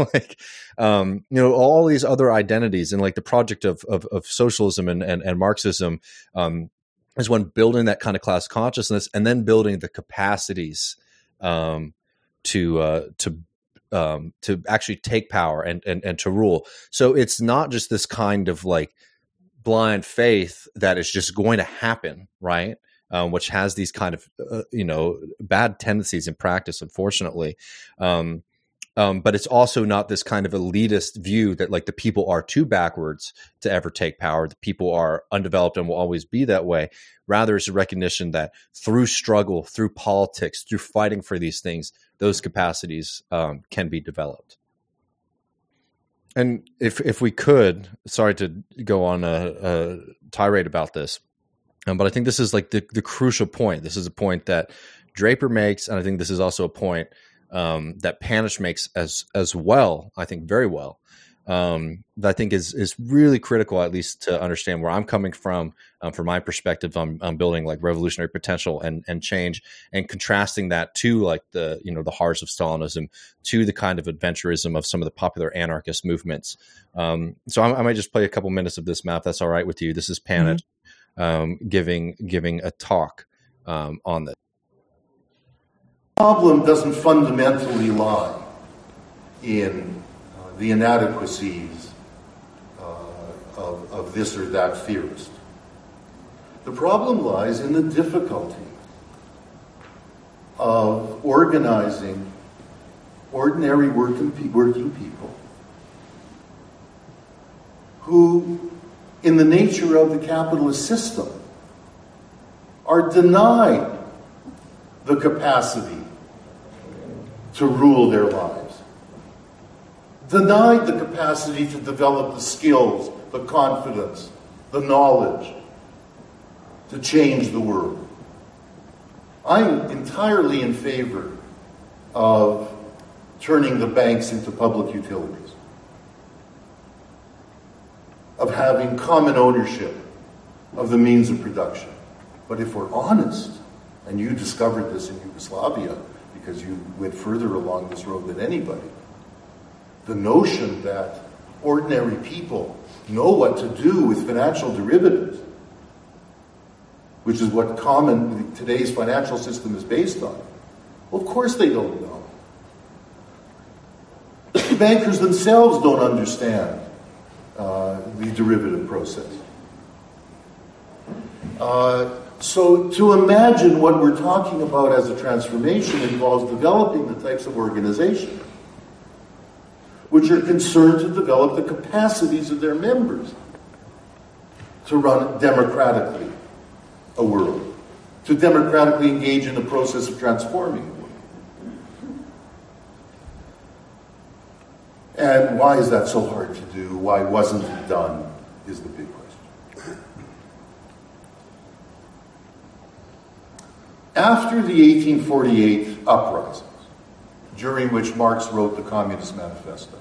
all these other identities, and like the project of socialism and Marxism is when building that kind of class consciousness and then building the capacities to actually take power and to rule. So it's not just this kind of like blind faith that is just going to happen, right? Which has these kind of, bad tendencies in practice, unfortunately. But it's also not this kind of elitist view that like the people are too backwards to ever take power. The people are undeveloped and will always be that way. Rather, it's a recognition that through struggle, through politics, through fighting for these things, those capacities can be developed. And if we could, sorry to go on a tirade about this, but I think this is like the crucial point. This is a point that Draper makes, and I think this is also a point that Panish makes as well, I think very well, that I think is really critical, at least to understand where I'm coming from my perspective on building like revolutionary potential and change, and contrasting that to like the horrors of Stalinism, to the kind of adventurism of some of the popular anarchist movements. So I might just play a couple minutes of this map. That's all right with you. This is Panish giving a talk on this. The problem doesn't fundamentally lie in the inadequacies of this or that theorist. The problem lies in the difficulty of organizing ordinary working people who, in the nature of the capitalist system, are denied the capacity to rule their lives, denied the capacity to develop the skills, the confidence, the knowledge to change the world. I'm entirely in favor of turning the banks into public utilities, of having common ownership of the means of production. But if we're honest, and you discovered this in Yugoslavia because you went further along this road than anybody, the notion that ordinary people know what to do with financial derivatives, which is what today's financial system is based on. Well, of course they don't know. Bankers themselves don't understand the derivative process. So to imagine what we're talking about as a transformation involves developing the types of organization which are concerned to develop the capacities of their members to run democratically a world, to democratically engage in the process of transforming the world. And why is that so hard to do? Why wasn't it done is the big question. After the 1848 uprisings, during which Marx wrote the Communist Manifesto,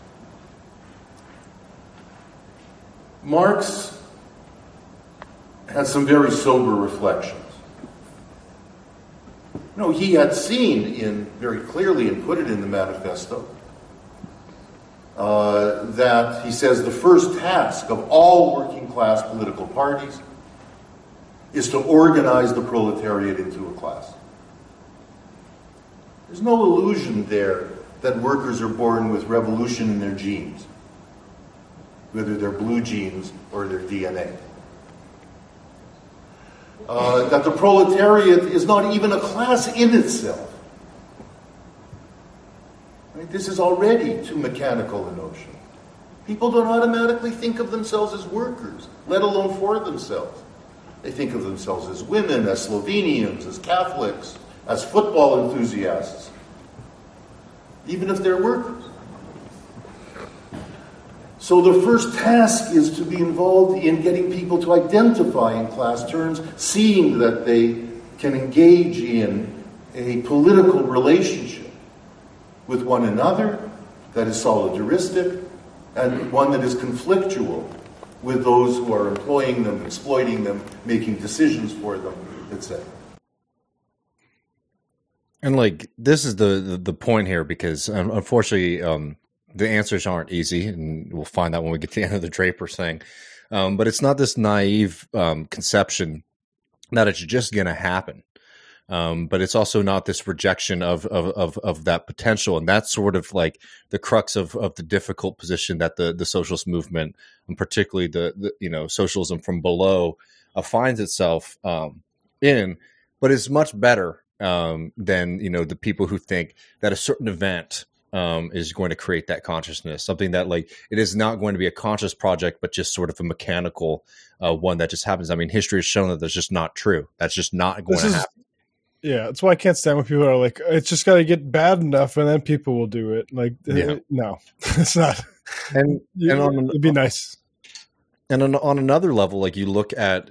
Marx had some very sober reflections. He had seen very clearly and put it in the manifesto that he says the first task of all working class political parties is to organize the proletariat into a class. There's no illusion there that workers are born with revolution in their genes, whether they're blue genes or their DNA. That the proletariat is not even a class in itself. Right? This is already too mechanical a notion. People don't automatically think of themselves as workers, let alone for themselves. They think of themselves as women, as Slovenians, as Catholics, as football enthusiasts, even if they're workers. So the first task is to be involved in getting people to identify in class terms, seeing that they can engage in a political relationship with one another that is solidaristic and one that is conflictual with those who are employing them, exploiting them, making decisions for them, etc. And this is the point here, because unfortunately the answers aren't easy, and we'll find out when we get to the end of the Draper thing. But it's not this naive conception that it's just going to happen. But it's also not this rejection of that potential. And that's sort of like the crux of the difficult position that the socialist movement, and particularly the socialism from below, finds itself in, but is much better than the people who think that a certain event is going to create that consciousness, something that it is not going to be a conscious project, but just sort of a mechanical one that just happens. I mean, history has shown that that's just not true. That's just not going to happen. Yeah, that's why I can't stand when people are like, it's just got to get bad enough and then people will do it. No, it's not. And it'd be nice. And on another level, you look at,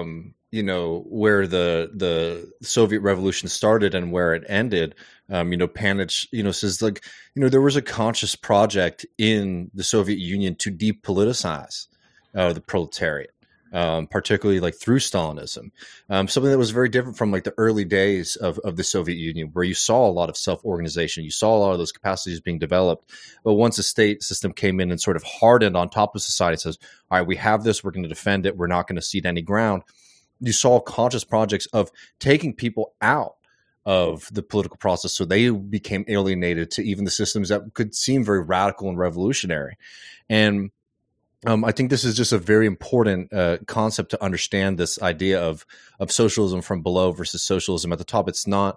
where the Soviet Revolution started and where it ended. Panich, says there was a conscious project in the Soviet Union to depoliticize the proletariat. Particularly through Stalinism, something that was very different from the early days of the Soviet Union, where you saw a lot of self-organization, you saw a lot of those capacities being developed. But once the state system came in and sort of hardened on top of society, says, all right, we have this, we're going to defend it, we're not going to cede any ground. You saw conscious projects of taking people out of the political process, so they became alienated to even the systems that could seem very radical and revolutionary. And I think this is just a very important concept to understand, this idea of socialism from below versus socialism at the top. It's not,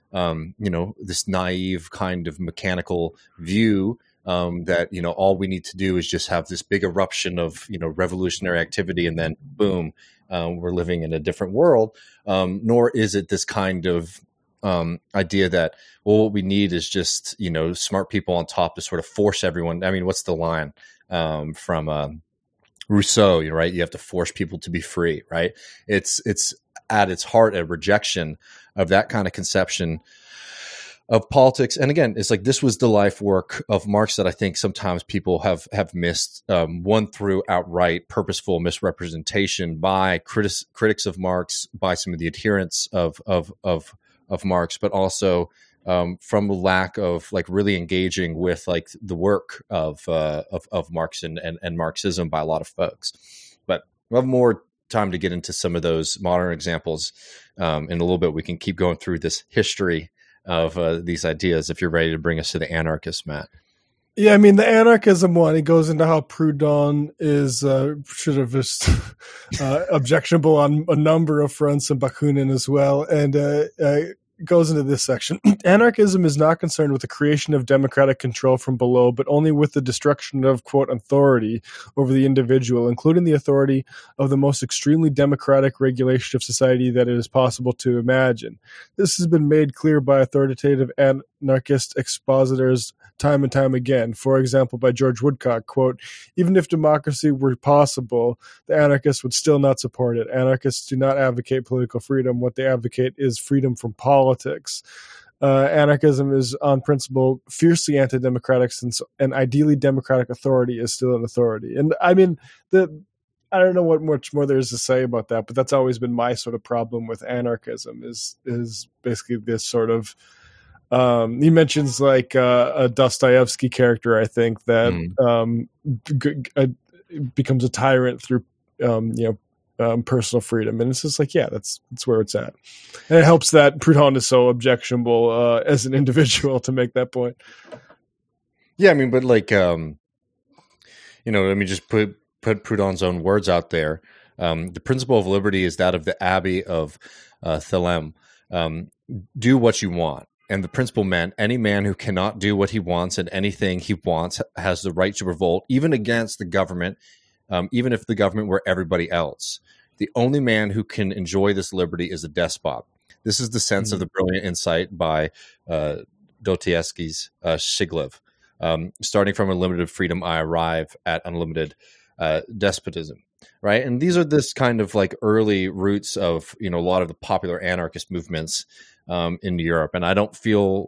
this naive kind of mechanical view that, all we need to do is just have this big eruption of, revolutionary activity and then boom, we're living in a different world. Nor is it this kind of idea that, well, what we need is just, smart people on top to sort of force everyone. I mean, what's the line? From Rousseau, right? You have to force people to be free, right? It's at its heart a rejection of that kind of conception of politics. And again, it's this was the life work of Marx that I think sometimes people have missed, one through outright purposeful misrepresentation by critics of Marx, by some of the adherents of Marx, but also from a lack of really engaging with the work of Marx and Marxism by a lot of folks. But we'll have more time to get into some of those modern examples in a little bit. We can keep going through this history of these ideas if you're ready to bring us to the anarchist, Matt. Yeah, I mean, the anarchism one, it goes into how Proudhon is sort of just objectionable on a number of fronts, and Bakunin as well. And goes into this section. Anarchism is not concerned with the creation of democratic control from below, but only with the destruction of, quote, authority over the individual, including the authority of the most extremely democratic regulation of society that it is possible to imagine. This has been made clear by authoritative anarchist expositors time and time again. For example, by George Woodcock, quote, even if democracy were possible, the anarchists would still not support it. Anarchists do not advocate political freedom. What they advocate is freedom from politics. Anarchism is on principle fiercely anti-democratic, since an ideally democratic authority is still an authority. And I mean, I don't know what much more there is to say about that, but that's always been my sort of problem with anarchism is basically this sort of, he mentions like a Dostoevsky character, I think, that becomes a tyrant through, personal freedom. And it's just like, yeah, that's where it's at. And it helps that Proudhon is so objectionable as an individual to make that point. Yeah, I mean, but like, let me just put Proudhon's own words out there. The principle of liberty is that of the Abbey of Theleme. Do what you want. And the principle meant any man who cannot do what he wants and anything he wants has the right to revolt, even against the government, even if the government were everybody else. The only man who can enjoy this liberty is a despot. This is the sense of the brilliant insight by Dostoevsky's Shiglev. Starting from unlimited freedom, I arrive at unlimited despotism. Right. And these are this kind of like early roots of, a lot of the popular anarchist movements in Europe. And I don't feel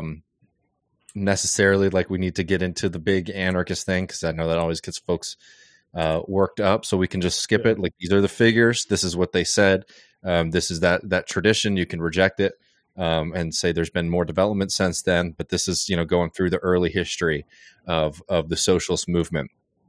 necessarily like we need to get into the big anarchist thing, because I know that always gets folks worked up. So we can just skip it. Like, these are the figures. This is what they said. This is that tradition. You can reject it and say there's been more development since then. But this is, going through the early history of the socialist movement.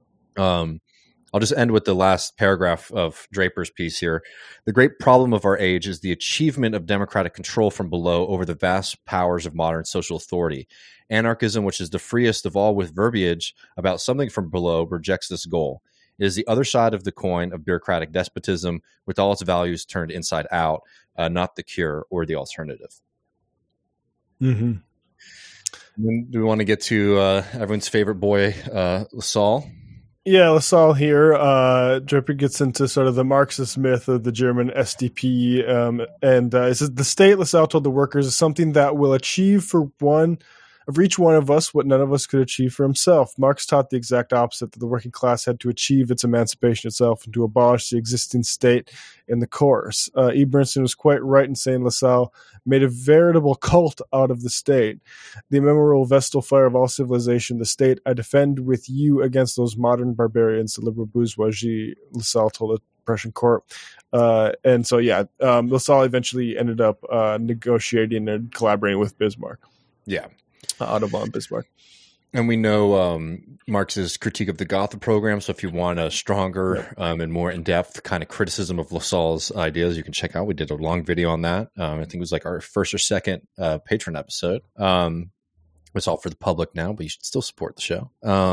I'll just end with the last paragraph of Draper's piece here. The great problem of our age is the achievement of democratic control from below over the vast powers of modern social authority. Anarchism, which is the freest of all with verbiage about something from below, rejects this goal. It is the other side of the coin of bureaucratic despotism, with all its values turned inside out, not the cure or the alternative. Mm-hmm. Do we want to get to everyone's favorite boy, Lassalle? Yeah, Lassalle here. Draper gets into sort of the Marxist myth of the German SDP, and it says the state, Lassalle told the workers, is something that will achieve for each one of us what none of us could achieve for himself. Marx taught the exact opposite, that the working class had to achieve its emancipation itself and to abolish the existing state in the course. E. Bernstein was quite right in saying Lassalle made a veritable cult out of the state. The immemorial vestal fire of all civilization, the state, I defend with you against those modern barbarians, the liberal bourgeoisie, Lassalle told the Prussian court. And so, Lassalle eventually ended up negotiating and collaborating with Bismarck. Yeah. Otto von Bismarck. And we know Marx's critique of the Gotha program. So if you want a stronger and more in-depth kind of criticism of Lassalle's ideas, you can check out. We did a long video on that. I think it was like our first or second Patreon episode. It's all for the public now, but you should still support the show.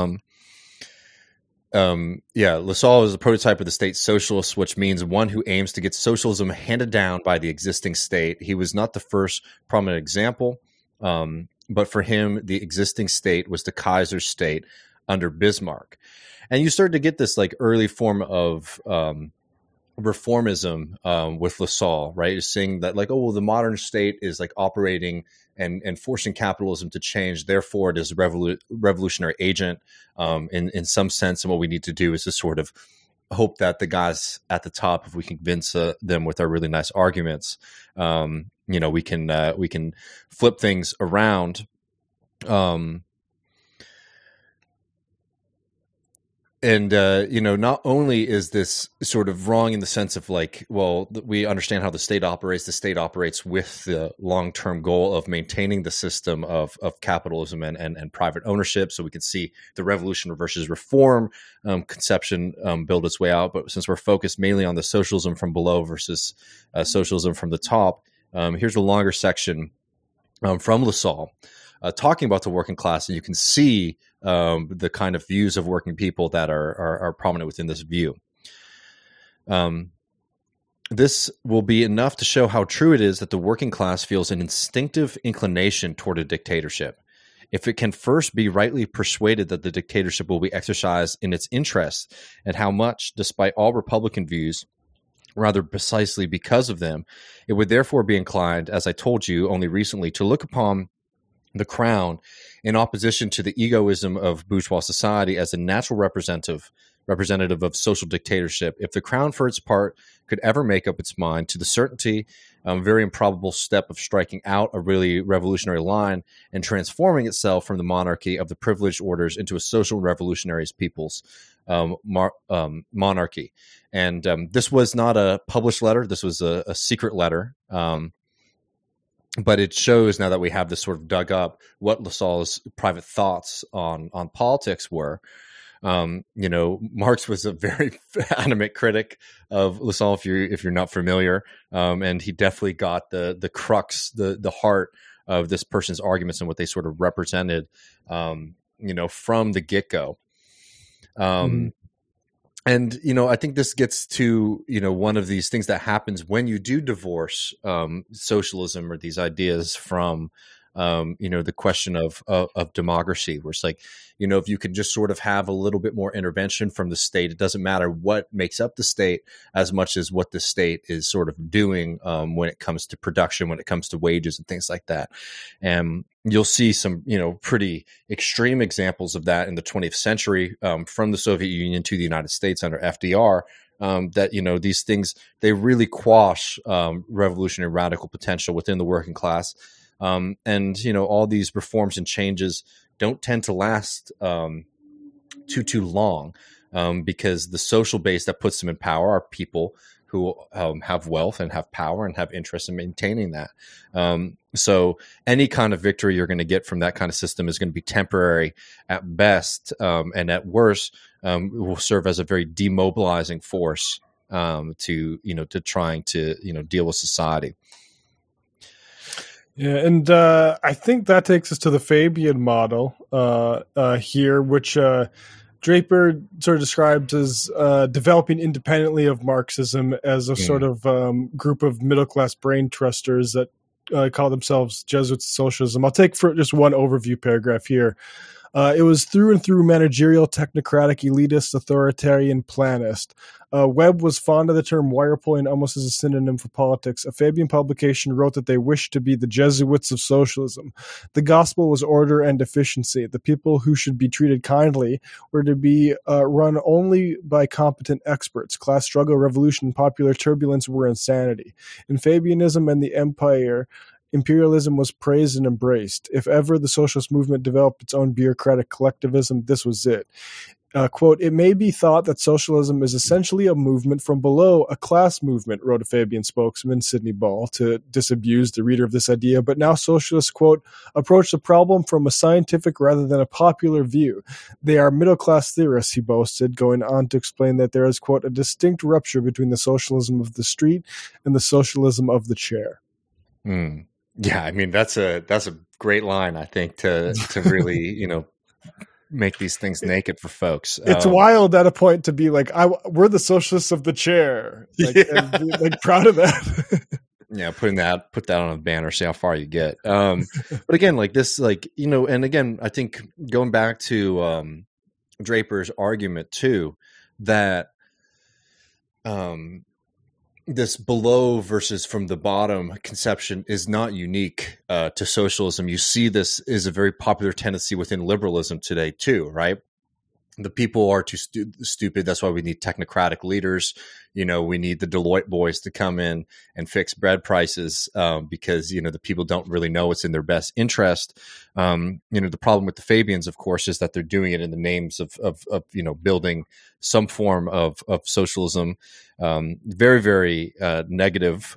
Lassalle is a prototype of the state socialist, which means one who aims to get socialism handed down by the existing state. He was not the first prominent example. But for him, the existing state was the Kaiser state under Bismarck. And you start to get this like early form of reformism with Lassalle, right? You're seeing that like, the modern state is like operating and forcing capitalism to change. Therefore, it is a revolutionary agent in some sense. And what we need to do is to sort of hope that the guys at the top, if we can convince them with our really nice arguments, we can flip things around. Not only is this sort of wrong in the sense of like, well, we understand how the state operates. The state operates with the long-term goal of maintaining the system of capitalism and private ownership. So we can see the revolution versus reform conception build its way out. But since we're focused mainly on the socialism from below versus socialism from the top, here's a longer section from Lassalle talking about the working class, and you can see the kind of views of working people that are prominent within this view. This will be enough to show how true it is that the working class feels an instinctive inclination toward a dictatorship. If it can first be rightly persuaded that the dictatorship will be exercised in its interest, and how much, despite all Republican views, rather precisely because of them, it would therefore be inclined, as I told you only recently, to look upon the crown in opposition to the egoism of bourgeois society as a natural representative of social dictatorship. If the crown, for its part, could ever make up its mind to the certainty, very improbable step of striking out a really revolutionary line and transforming itself from the monarchy of the privileged orders into a social revolutionary people's monarchy. And this was not a published letter. This was a secret letter. But it shows, now that we have this sort of dug up, what Lassalle's private thoughts on politics were. Marx was a very animate critic of Lassalle, if you're not familiar, and he definitely got the crux, the heart of this person's arguments and what they sort of represented, from the get-go. And, I think this gets to, one of these things that happens when you do divorce socialism or these ideas from, the question of democracy, where it's like, if you can just sort of have a little bit more intervention from the state, it doesn't matter what makes up the state as much as what the state is sort of doing when it comes to production, when it comes to wages and things like that. And you'll see some, pretty extreme examples of that in the 20th century, from the Soviet Union to the United States under FDR, that, these things, they really quash revolutionary radical potential within the working class. And all these reforms and changes don't tend to last too long, because the social base that puts them in power are people who have wealth and have power and have interest in maintaining that. So any kind of victory you're going to get from that kind of system is going to be temporary at best, and at worst will serve as a very demobilizing force to trying to deal with society. Yeah, and I think that takes us to the Fabian model here, which Draper sort of describes as developing independently of Marxism as a sort of group of middle-class brain trusters that call themselves Jesuits of Socialism. I'll take for just one overview paragraph here. It was through and through managerial, technocratic, elitist, authoritarian, planist. Webb was fond of the term wire pulling almost as a synonym for politics. A Fabian publication wrote that they wished to be the Jesuits of socialism. The gospel was order and efficiency. The people who should be treated kindly were to be run only by competent experts. Class struggle, revolution, and popular turbulence were insanity. In Fabianism and the empire, imperialism was praised and embraced. If ever the socialist movement developed its own bureaucratic collectivism, this was it. Quote, it may be thought that socialism is essentially a movement from below, a class movement, wrote a Fabian spokesman, Sidney Ball, to disabuse the reader of this idea. But now socialists, quote, approach the problem from a scientific rather than a popular view. They are middle-class theorists, he boasted, going on to explain that there is, quote, a distinct rupture between the socialism of the street and the socialism of the chair. Yeah, I mean, that's a great line, I think, to really, make these things naked for folks. It's wild at a point to be like, we're the socialists of the chair, and be, proud of that. Yeah, put that on a banner, see how far you get. But again, this, and again, I think going back to Draper's argument too, that this below versus from the bottom conception is not unique to socialism. You see this is a very popular tendency within liberalism today too, right? The people are too stupid. That's why we need technocratic leaders. We need the Deloitte boys to come in and fix bread prices because, the people don't really know what's in their best interest. The problem with the Fabians, of course, is that they're doing it in the names of building some form of socialism. Very, very negative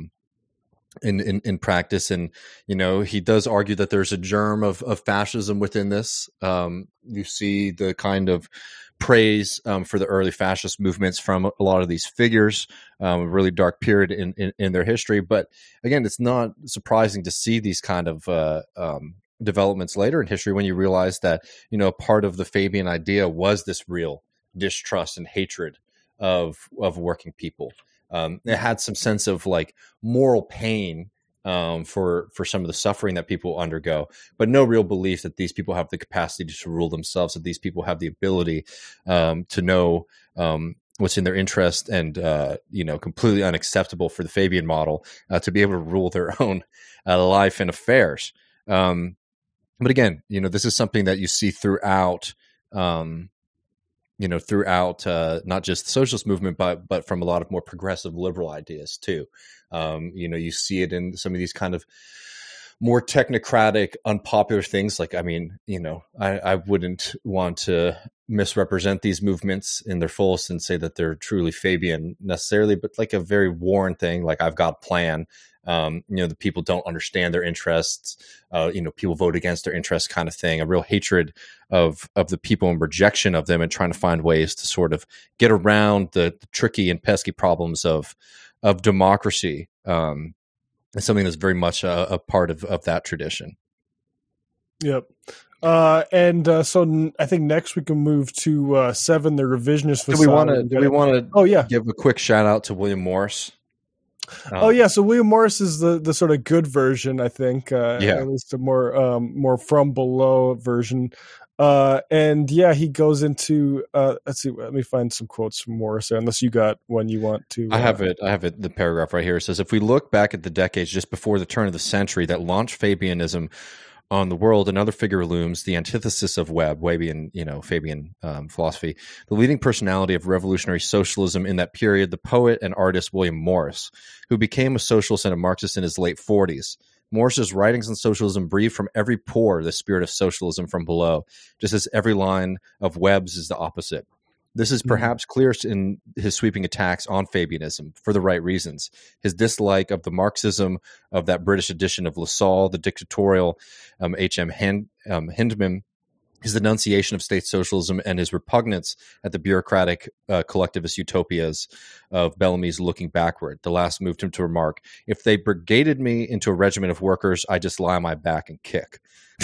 in practice. And, he does argue that there's a germ of fascism within this. You see the kind of praise for the early fascist movements from a lot of these figures, a really dark period in their history. But again, it's not surprising to see these kind of developments later in history when you realize that, part of the Fabian idea was this real distrust and hatred of working people. It had some sense of like moral pain for some of the suffering that people undergo, but no real belief that these people have the capacity to rule themselves, that these people have the ability to know what's in their interest, and completely unacceptable for the Fabian model to be able to rule their own life and affairs. But again, this is something that you see throughout not just the socialist movement, but from a lot of more progressive liberal ideas too. You see it in some of these kind of more technocratic, unpopular things. Like, I wouldn't want to misrepresent these movements in their fullest and say that they're truly Fabian necessarily, but like a very Warren thing, like I've got a plan. The people don't understand their interests. People vote against their interests, kind of thing. A real hatred of the people and rejection of them, and trying to find ways to sort of get around the tricky and pesky problems of democracy. It's something that's very much a part of that tradition. Yep. So I think next we can move to 7, the revisionist facade. Do we want to give a quick shout out to William Morris? So William Morris is the sort of good version, I think. At least a more from below version. He goes into let's see, let me find some quotes from Morris, unless you got one you want to. I have it, the paragraph right here. It says, if we look back at the decades just before the turn of the century that launched Fabianism on the world, another figure looms, the antithesis of Fabian philosophy, the leading personality of revolutionary socialism in that period, the poet and artist William Morris, who became a socialist and a Marxist in his late 40s. Morris's writings on socialism breathe from every pore the spirit of socialism from below, just as every line of Webb's is the opposite. This is perhaps clearest in his sweeping attacks on Fabianism for the right reasons. His dislike of the Marxism of that British edition of Lassalle, the dictatorial H.M. Hyndman, his denunciation of state socialism, and his repugnance at the bureaucratic collectivist utopias of Bellamy's Looking Backward. The last moved him to remark, if they brigaded me into a regiment of workers, I just lie on my back and kick.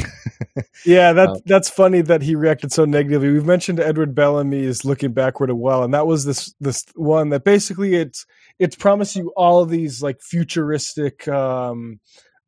That's funny that he reacted so negatively. We've mentioned Edward Bellamy's Looking Backward as well, and that was this one that basically it's promised you all of these like futuristic life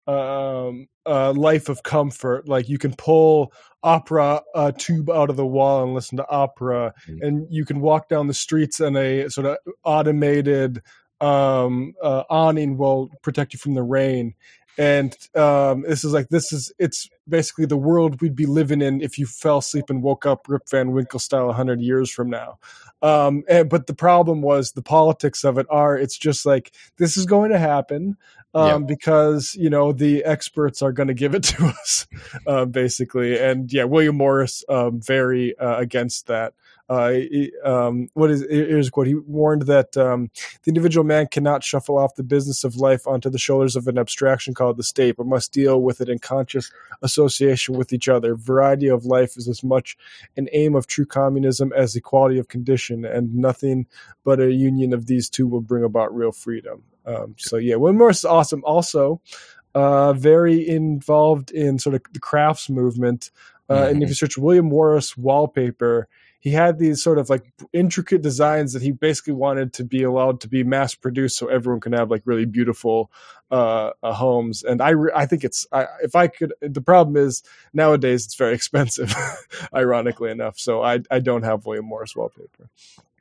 of comfort. Like you can pull opera tube out of the wall and listen to opera, and you can walk down the streets and a sort of automated awning will protect you from the rain. And it's basically the world we'd be living in if you fell asleep and woke up Rip Van Winkle style 100 years from now. But the problem was the politics of it it's just like, this is going to happen because, the experts are going to give it to us, basically. And William Morris, very against that. Here's a quote. He warned that the individual man cannot shuffle off the business of life onto the shoulders of an abstraction called the state, but must deal with it in conscious association with each other. Variety of life is as much an aim of true communism as equality of condition, and nothing but a union of these two will bring about real freedom. William Morris is awesome. Also, very involved in sort of the crafts movement. And if you search William Morris wallpaper, he had these sort of like intricate designs that he basically wanted to be allowed to be mass produced so everyone can have like really beautiful homes. And I think if I could, the problem is nowadays it's very expensive, ironically enough. So I don't have William Morris wallpaper.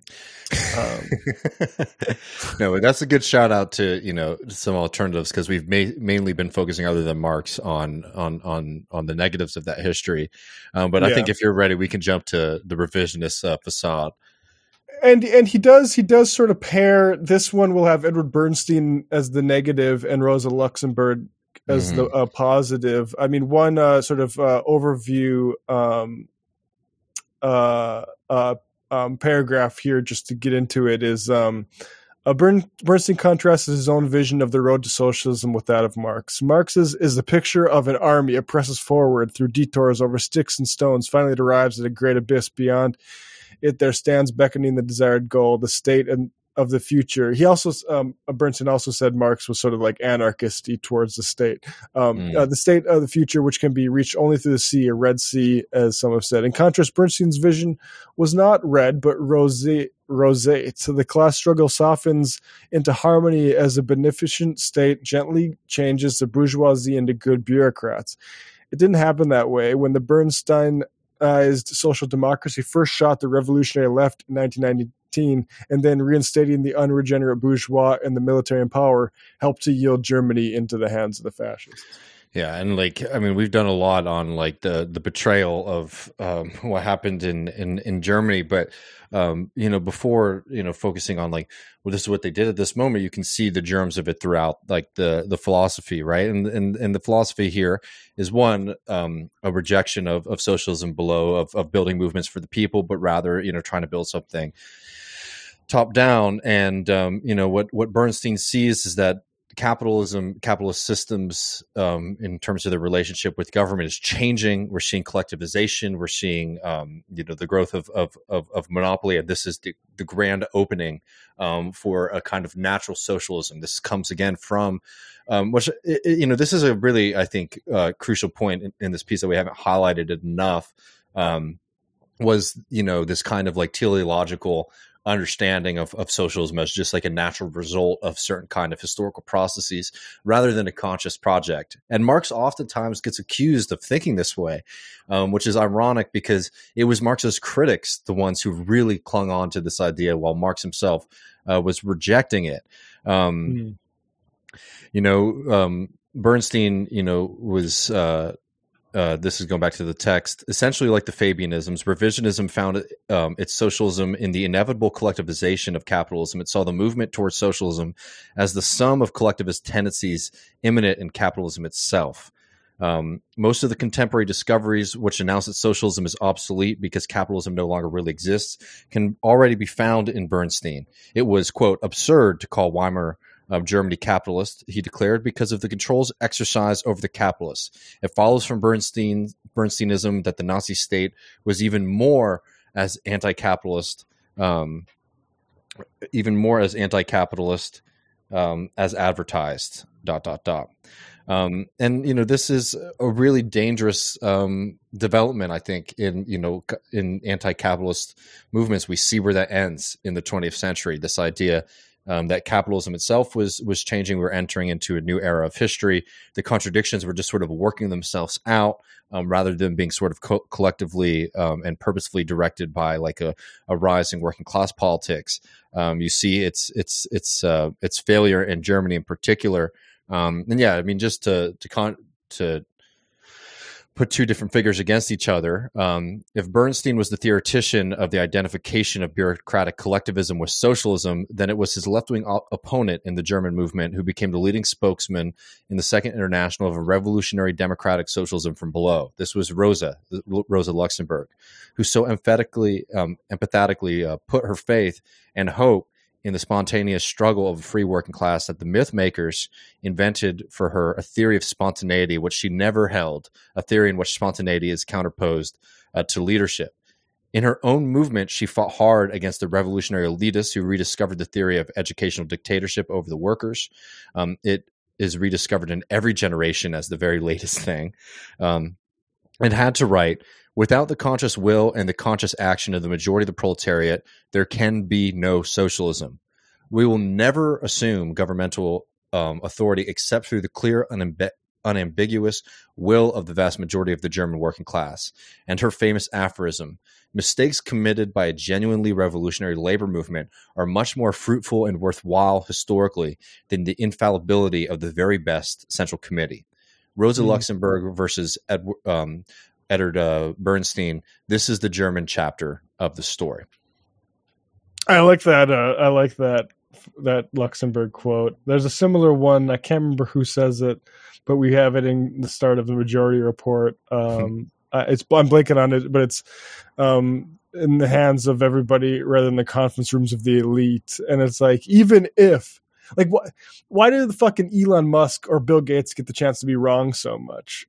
No, that's a good shout out to some alternatives, because we've mainly been focusing, other than Marx, on the negatives of that history. But I think if you're ready, we can jump to the revisionist facade. And he does sort of pair. This one will have Edward Bernstein as the negative and Rosa Luxemburg as the positive. I mean, one sort of overview paragraph here, just to get into it, is Bernstein contrasts his own vision of the road to socialism with that of Marx. Marx is the picture of an army. It presses forward through detours over sticks and stones. Finally, it arrives at a great abyss. Beyond it, there stands beckoning the desired goal, the state, and of the future. He also, Bernstein also said Marx was sort of like anarchisty towards the state. The state of the future, which can be reached only through the sea, or Red Sea, as some have said. In contrast, Bernstein's vision was not red, but roseate. So the class struggle softens into harmony as a beneficent state gently changes the bourgeoisie into good bureaucrats. It didn't happen that way. When the Bernsteinized social democracy first shot the revolutionary left in 1919, and then reinstating the unregenerate bourgeois and the military in power, helped to yield Germany into the hands of the fascists. Yeah, and we've done a lot on the betrayal of what happened in Germany, but before focusing on this is what they did at this moment, you can see the germs of it throughout the philosophy, right? And the philosophy here is one, a rejection of socialism below, of building movements for the people, but rather trying to build something top down. And what Bernstein sees is that capitalist systems, in terms of the relationship with government, is changing. We're seeing collectivization. We're seeing, the growth of monopoly, and this is the grand opening for a kind of natural socialism. This comes again from, this is a really, I think, crucial point in this piece that we haven't highlighted enough. Was this kind of teleological understanding of socialism as just a natural result of certain kind of historical processes rather than a conscious project. And Marx oftentimes gets accused of thinking this way, which is ironic because it was Marx's critics, the ones who really clung on to this idea while Marx himself was rejecting it. Bernstein, was... this is going back to the text, essentially like the Fabianisms. Revisionism found its socialism in the inevitable collectivization of capitalism. It saw the movement towards socialism as the sum of collectivist tendencies immanent in capitalism itself. Most of the contemporary discoveries which announce that socialism is obsolete because capitalism no longer really exists can already be found in Bernstein. It was, quote, absurd to call Weimar Germany capitalist, he declared, because of the controls exercised over the capitalists. It follows from Bernsteinism that the Nazi state was even more as anti-capitalist, as advertised. ... And this is a really dangerous development, I think, in anti-capitalist movements. We see where that ends in the 20th century. This idea that capitalism itself was changing. We're entering into a new era of history. The contradictions were just sort of working themselves out, rather than being sort of collectively and purposefully directed by a rising working class politics. You see its failure in Germany in particular. Just to put two different figures against each other. If Bernstein was the theoretician of the identification of bureaucratic collectivism with socialism, then it was his left-wing opponent in the German movement who became the leading spokesman in the Second International of a revolutionary democratic socialism from below. This was Rosa Luxemburg, who so empathetically put her faith and hope in the spontaneous struggle of a free working class that the myth makers invented for her a theory of spontaneity, which she never held, a theory in which spontaneity is counterposed to leadership. In her own movement, she fought hard against the revolutionary elitists who rediscovered the theory of educational dictatorship over the workers. It is rediscovered in every generation as the very latest thing, and had to write, without the conscious will and the conscious action of the majority of the proletariat, there can be no socialism. We will never assume governmental authority except through the clear, unambiguous will of the vast majority of the German working class. And her famous aphorism, mistakes committed by a genuinely revolutionary labor movement are much more fruitful and worthwhile historically than the infallibility of the very best Central Committee. Rosa Luxemburg versus Edward Bernstein. This is the German chapter of the story. I like that. I like that Luxemburg quote. There's a similar one. I can't remember who says it, but we have it in the start of the Majority Report. I'm blanking on it, but it's in the hands of everybody rather than the conference rooms of the elite. And it's even if. Why did the fucking Elon Musk or Bill Gates get the chance to be wrong so much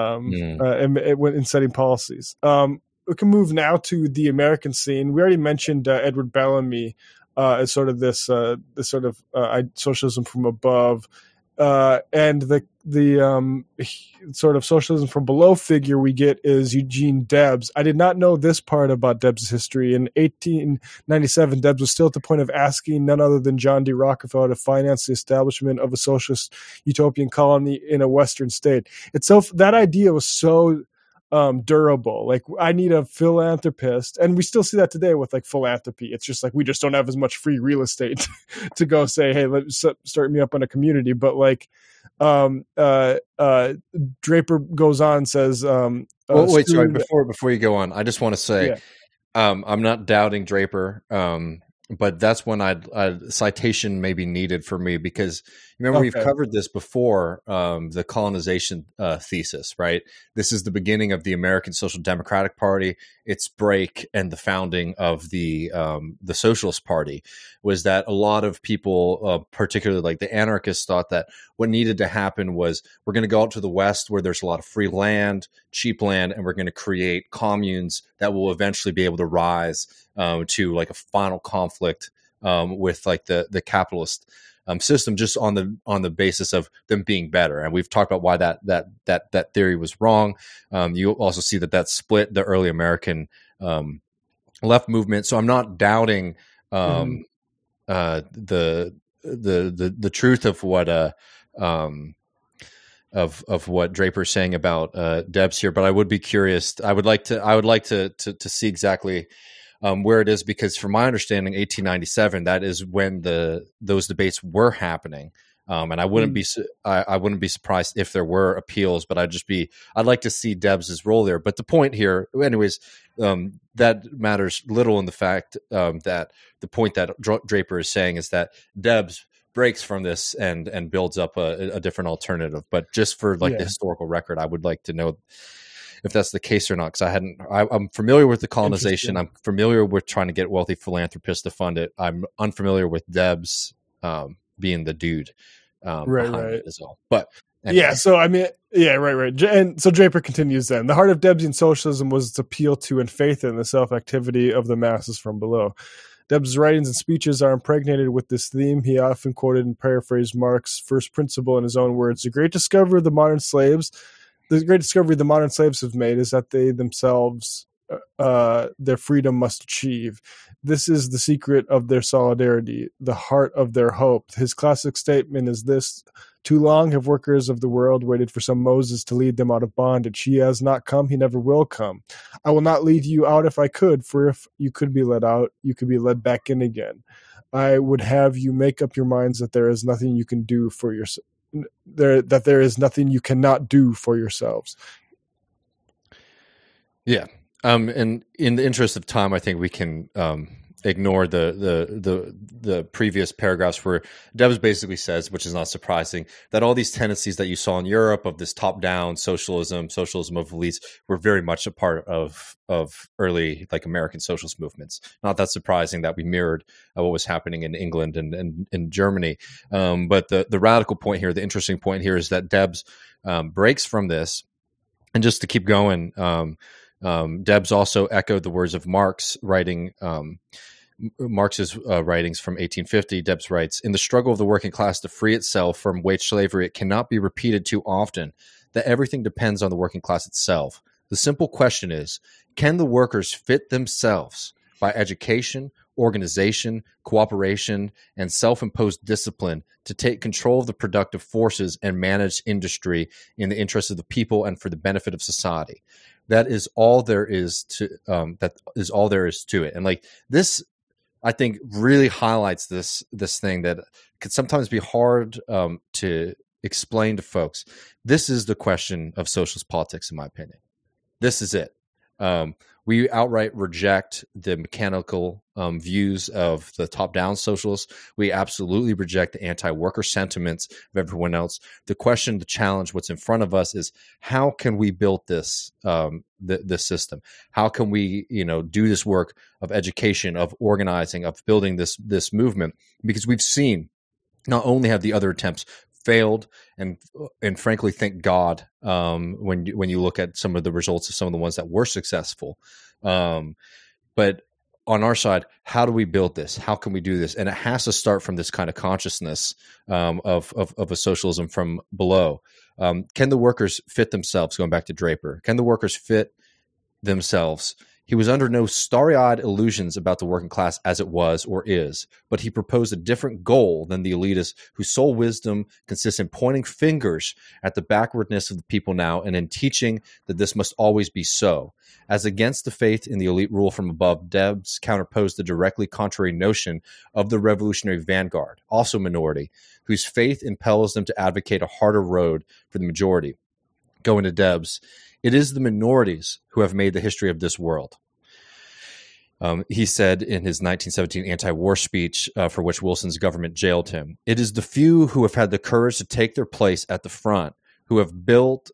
in setting policies? We can move now to the American scene. We already mentioned Edward Bellamy as sort of this sort of socialism from above, and the sort of socialism from below figure we get is Eugene Debs. I did not know this part about Debs' history. In 1897, Debs was still at the point of asking none other than John D. Rockefeller to finance the establishment of a socialist utopian colony in a Western state. That idea was so durable. Like, I need a philanthropist, and we still see that today with like philanthropy. It's just like we just don't have as much free real estate to go say, hey, let's start me up on a community. But like Draper goes on and says, wait, sorry, before you go on, I just want to say, I'm not doubting Draper, but that's when a citation may be needed for me, because remember, we've covered this before, the colonization thesis, right? This is the beginning of the American Social Democratic Party, its break, and the founding of the Socialist Party. Was that a lot of people, particularly like the anarchists, thought that what needed to happen was we're going to go out to the West where there's a lot of free land, cheap land, and we're going to create communes that will eventually be able to rise to like a final conflict with like the capitalist system, just on the basis of them being better. And we've talked about why that theory was wrong. You also see that split the early American left movement. So I'm not doubting the truth of what of what Draper's saying about Debs here, but I would be curious. I would like to see exactly where it is, because from my understanding, 1897, that is when those debates were happening. And I wouldn't be surprised if there were appeals, but I'd like to see Debs's role there. But the point here, anyways, that matters little in the fact that the point that Draper is saying is that Debs breaks from this and builds up a different alternative. But just for the historical record, I would like to know if that's the case or not, because I'm familiar with the colonization. I'm familiar with trying to get wealthy philanthropists to fund it. I'm unfamiliar with Debs being the dude behind it as well. But anyway. Yeah, so I mean, yeah, right. And so Draper continues then. The heart of Debsian socialism was its appeal to and faith in the self-activity of the masses from below. Debs' writings and speeches are impregnated with this theme. He often quoted and paraphrased Marx's first principle in his own words. The great discovery the modern slaves have made is that they themselves, their freedom must achieve. This is the secret of their solidarity, the heart of their hope. His classic statement is this: too long have workers of the world waited for some Moses to lead them out of bondage. He has not come, he never will come. I will not lead you out if I could, for if you could be let out, you could be led back in again. I would have you make up your minds that there is nothing you can do for yourself. That there is nothing you cannot do for yourselves. Yeah. And in the interest of time, I think we can ignore the previous paragraphs where Debs basically says, which is not surprising, that all these tendencies that you saw in Europe of this top-down socialism of elites, were very much a part of early like American socialist movements. Not that surprising that we mirrored what was happening in England and in Germany. But the radical point here, the interesting point here, is that Debs breaks from this. And just to keep going, Debs also echoed the words of Marx, writing Marx's writings from 1850. Debs writes, "In the struggle of the working class to free itself from wage slavery, it cannot be repeated too often that everything depends on the working class itself. The simple question is, can the workers fit themselves by education, organization, cooperation, and self-imposed discipline to take control of the productive forces and manage industry in the interest of the people and for the benefit of society?" That is all there is to it. And like this, I think, really highlights this thing that could sometimes be hard to explain to folks. This is the question of socialist politics, in my opinion. This is it. We outright reject the mechanical views of the top-down socialists. We absolutely reject the anti-worker sentiments of everyone else. The question, the challenge, what's in front of us is, how can we build this this system? How can we, do this work of education, of organizing, of building this movement? Because we've seen, not only have the other attempts failed, and frankly, thank God, when you look at some of the results of some of the ones that were successful, but on our side, how do we build this? How can we do this? And it has to start from this kind of consciousness of a socialism from below. Can the workers fit themselves? Going back to Draper, can the workers fit themselves? He was under no starry-eyed illusions about the working class as it was or is, but he proposed a different goal than the elitists whose sole wisdom consists in pointing fingers at the backwardness of the people now and in teaching that this must always be so. As against the faith in the elite rule from above, Debs counterposed the directly contrary notion of the revolutionary vanguard, also minority, whose faith impels them to advocate a harder road for the majority. Going to Debs, it is the minorities who have made the history of this world. He said in his 1917 anti-war speech, for which Wilson's government jailed him, it is the few who have had the courage to take their place at the front, who have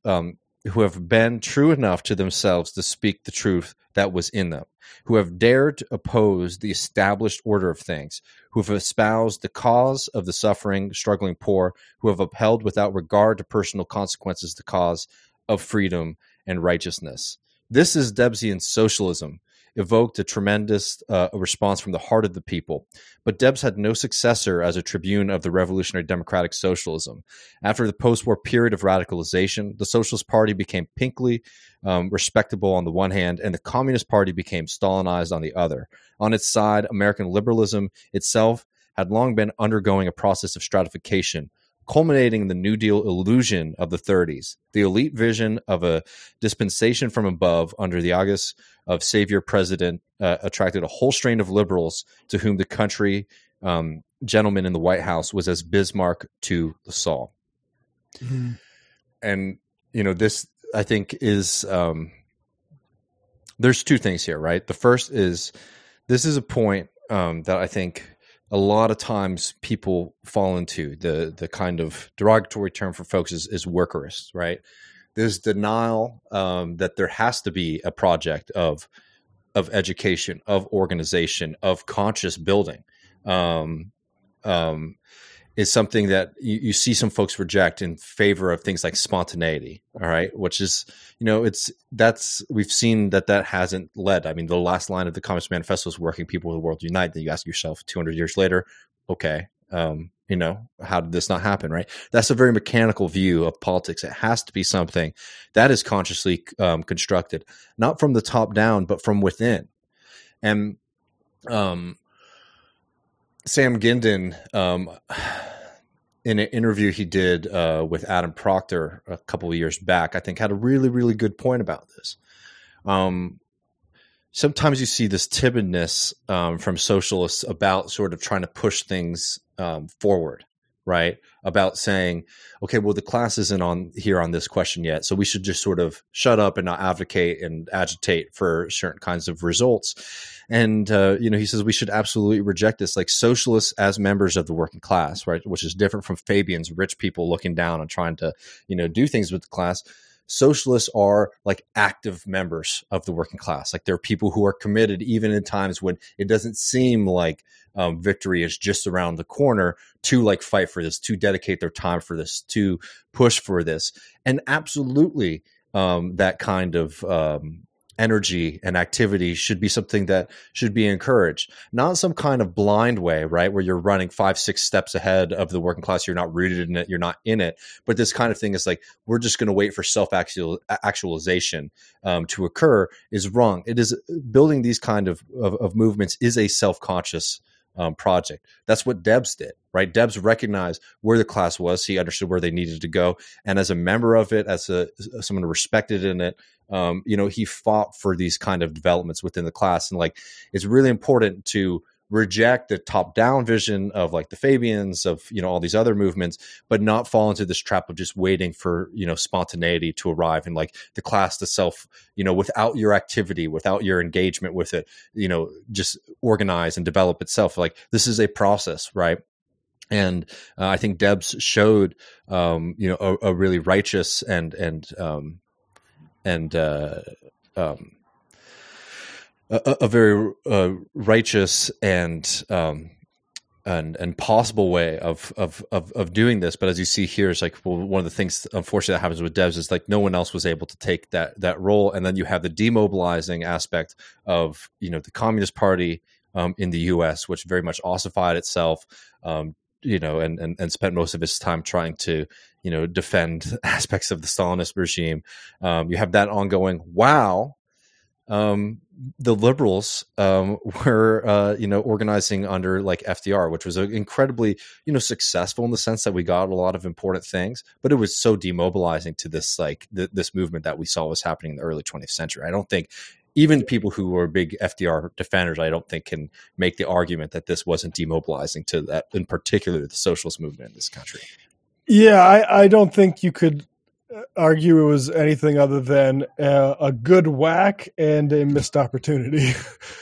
been true enough to themselves to speak the truth that was in them, who have dared to oppose the established order of things, who have espoused the cause of the suffering, struggling poor, who have upheld without regard to personal consequences the cause of freedom and righteousness. This is Debsian socialism, evoked a tremendous response from the heart of the people. But Debs had no successor as a tribune of the revolutionary democratic socialism. After the post-war period of radicalization, the Socialist Party became pinkly respectable on the one hand, and the Communist Party became Stalinized on the other. On its side, American liberalism itself had long been undergoing a process of stratification, culminating in the New Deal illusion of the 30s. The elite vision of a dispensation from above under the aegis of savior president attracted a whole strain of liberals to whom the country gentleman in the White House was as Bismarck to Lassalle. Mm-hmm. And, this, I think, is there's two things here, right? The first is this is a point that I think a lot of times people fall into. The kind of derogatory term for folks is workerist, right? There's denial that there has to be a project of education, of organization, of conscious building. Is something that you see some folks reject in favor of things like spontaneity. All right. Which is, we've seen that hasn't led. I mean, the last line of the Communist Manifesto is working people of the world unite. Then you ask yourself 200 years later, okay, how did this not happen? Right. That's a very mechanical view of politics. It has to be something that is consciously constructed, not from the top down, but from within. And, Sam Gindin, in an interview he did with Adam Proctor a couple of years back, I think had a really, really good point about this. Sometimes you see this timidness from socialists about sort of trying to push things forward, right? About saying, okay, well, the class isn't on this question yet, so we should just sort of shut up and not advocate and agitate for certain kinds of results. And, he says we should absolutely reject this, like socialists as members of the working class, right? Which is different from Fabians, rich people looking down and trying to, do things with the class. Socialists are like active members of the working class. Like they're people who are committed even in times when it doesn't seem like victory is just around the corner, to like fight for this, to dedicate their time for this, to push for this. And absolutely that kind of energy and activity should be something that should be encouraged, not some kind of blind way, right? Where you're running 5-6 steps ahead of the working class. You're not rooted in it. You're not in it. But this kind of thing is like, we're just going to wait for self-actualization to occur is wrong. It is building these kind of movements is a self-conscious project. That's what Debs did, right? Debs recognized where the class was. He understood where they needed to go. And as a member of it, as someone respected in it, he fought for these kind of developments within the class. And like, it's really important to reject the top-down vision of like the Fabians, of, all these other movements, but not fall into this trap of just waiting for, spontaneity to arrive and like the class to self, without your activity, without your engagement with it, just organize and develop itself. Like this is a process, right? And I think Debs showed, a really righteous and a very righteous and and possible way of doing this. But as you see here, it's like, well, one of the things unfortunately that happens with devs is like no one else was able to take that role, and then you have the demobilizing aspect of the Communist Party in the U.S., which very much ossified itself, and spent most of its time trying to defend aspects of the Stalinist regime. You have that ongoing. Wow. The liberals were organizing under like FDR, which was incredibly successful in the sense that we got a lot of important things, but it was so demobilizing to this like this movement that we saw was happening in the early 20th century. I don't think even people who were big FDR defenders, I don't think can make the argument that this wasn't demobilizing to that, in particular the socialist movement in this country. Yeah, I don't think you could argue it was anything other than a good whack and a missed opportunity,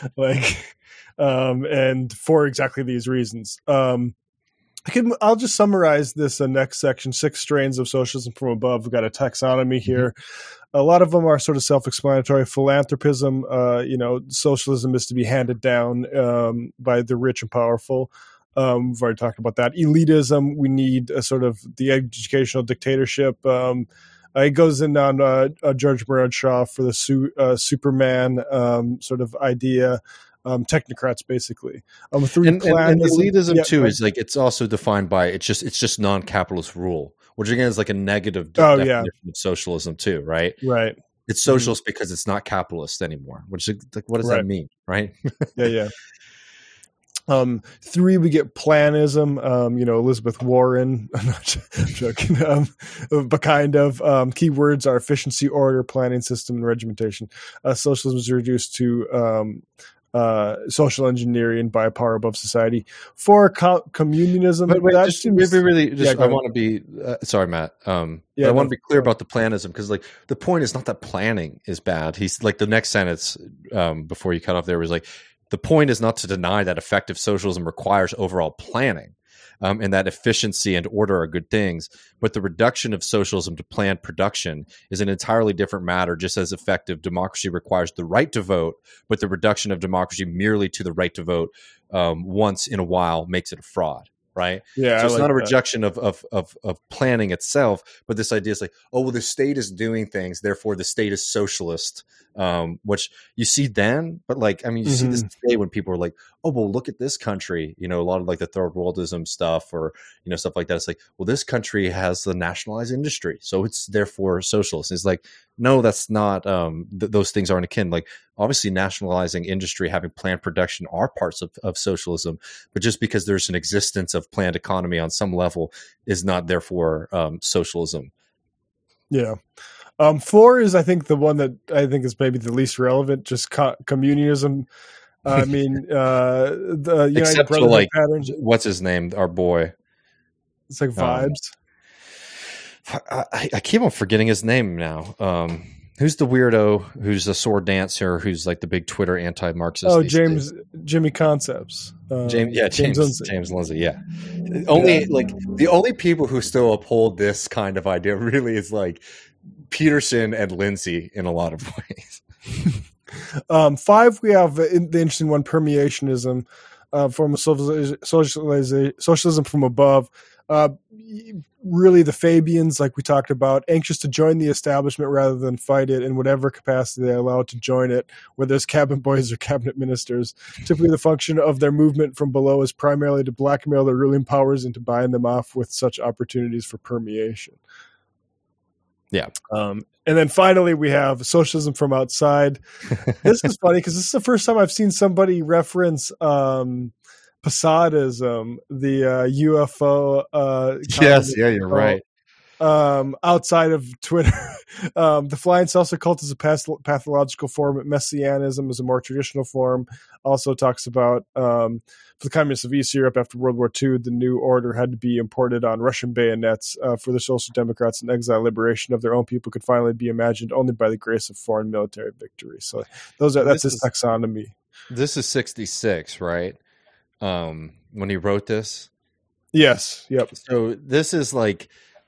and for exactly these reasons. I'll just summarize this next section: 6 strains of socialism from above. We've got a taxonomy here. A lot of them are sort of self-explanatory. Philanthropism, socialism is to be handed down by the rich and powerful. We've already talked about that. Elitism, we need a sort of the educational dictatorship. It goes in on George Bernard Shaw for the Superman sort of idea. Technocrats, basically. And elitism too is like it's also defined by it's just non-capitalist rule, which again is like a negative definition of socialism too, right? Right. It's socialist because it's not capitalist anymore. Which is like, what does that mean, right? Yeah. 3, we get planism, Elizabeth Warren, I'm not joking, but kind of. Keywords are efficiency, order, planning system, and regimentation. Socialism is reduced to social engineering by a power above society. 4, communionism. I want to be sorry, Matt. I want to be clear about the planism, because like the point is not that planning is bad. He's like the next sentence before you cut off there was like, the point is not to deny that effective socialism requires overall planning, and that efficiency and order are good things, but the reduction of socialism to planned production is an entirely different matter. Just as effective democracy requires the right to vote, but the reduction of democracy merely to the right to vote once in a while makes it a fraud. Right. Yeah. So it's not a rejection of planning itself, but this idea is like, oh, well, the state is doing things, therefore the state is socialist, which you see then. But like, I mean, you see this today when people are like, oh, well, look at this country, a lot of like the third worldism stuff or, stuff like that. It's like, well, this country has the nationalized industry, so it's therefore socialist. It's like, no, that's not, those things aren't akin. Like, obviously nationalizing industry, having planned production are parts of socialism, but just because there's an existence of planned economy on some level is not therefore socialism. Yeah. 4 is, I think, the one that I think is maybe the least relevant, just communionism. I mean, the United Brotherhood patterns. What's his name? Our boy. It's like Vibes. I keep on forgetting his name now. Who's the weirdo who's a sword dancer who's like the big Twitter anti-Marxist? Oh, Jimmy Concepts. James Lindsay. Yeah. The only people who still uphold this kind of idea really is like Peterson and Lindsay in a lot of ways. 5, we have the interesting one, permeationism, form of socialism from above. Really the Fabians, like we talked about, anxious to join the establishment rather than fight it in whatever capacity they allow it to join it, whether it's cabinet boys or cabinet ministers. Typically the function of their movement from below is primarily to blackmail the ruling powers and to bind them off with such opportunities for permeation. Yeah. And then finally we have socialism from outside. This is funny because this is the first time I've seen somebody reference Posadism, the UFO. Yes, yeah, you're right. Outside of Twitter, the flying saucer cult is a pathological form. Messianism is a more traditional form. Also talks about for the communists of East Europe after World War II, the new order had to be imported on Russian bayonets. For the Social Democrats in exile, liberation of their own people could finally be imagined only by the grace of foreign military victory. So that's his taxonomy. This is 66, right? When he wrote this. Yes. Yep. So this is like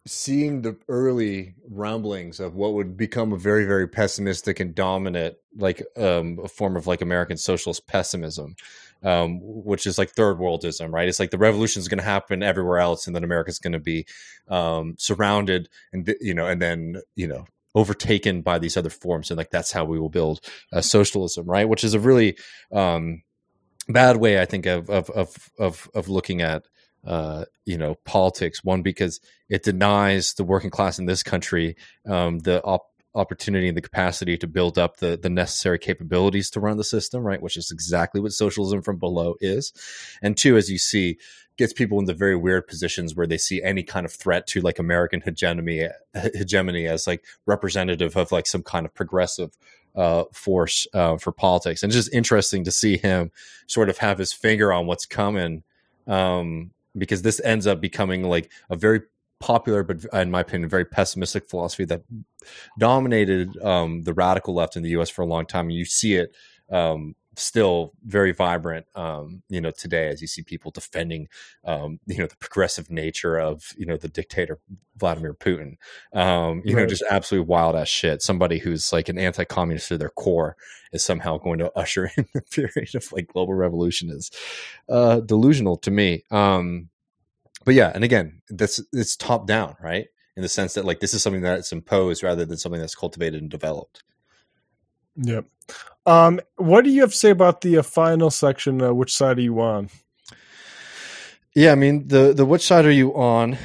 seeing the early rumblings of what would become a very, very pessimistic and dominant, like a form of like American socialist pessimism, which is like third worldism, right? It's like the revolution is going to happen everywhere else, and then America's going to be surrounded, and and then overtaken by these other forms, and like that's how we will build socialism, right? Which is a really bad way, I think, of looking at politics. One, because it denies the working class in this country the opportunity and the capacity to build up the necessary capabilities to run the system, right? Which is exactly what socialism from below is. And two, as you see, gets people into very weird positions where they see any kind of threat to like American hegemony as like representative of like some kind of progressive force for politics. And it's just interesting to see him sort of have his finger on what's coming, because this ends up becoming like a very popular, but in my opinion, very pessimistic philosophy that dominated the radical left in the U.S. for a long time. And you see it still very vibrant, today, as you see people defending, the progressive nature of, the dictator Vladimir Putin, right. Just absolutely wild ass shit. Somebody who's like an anti-communist to their core is somehow going to usher in the period of like global revolution is delusional to me. But yeah, and again, it's top down, right? In the sense that like this is something that's imposed rather than something that's cultivated and developed. Yep. What do you have to say about the final section? Which side are you on? Yeah, I mean the which side are you on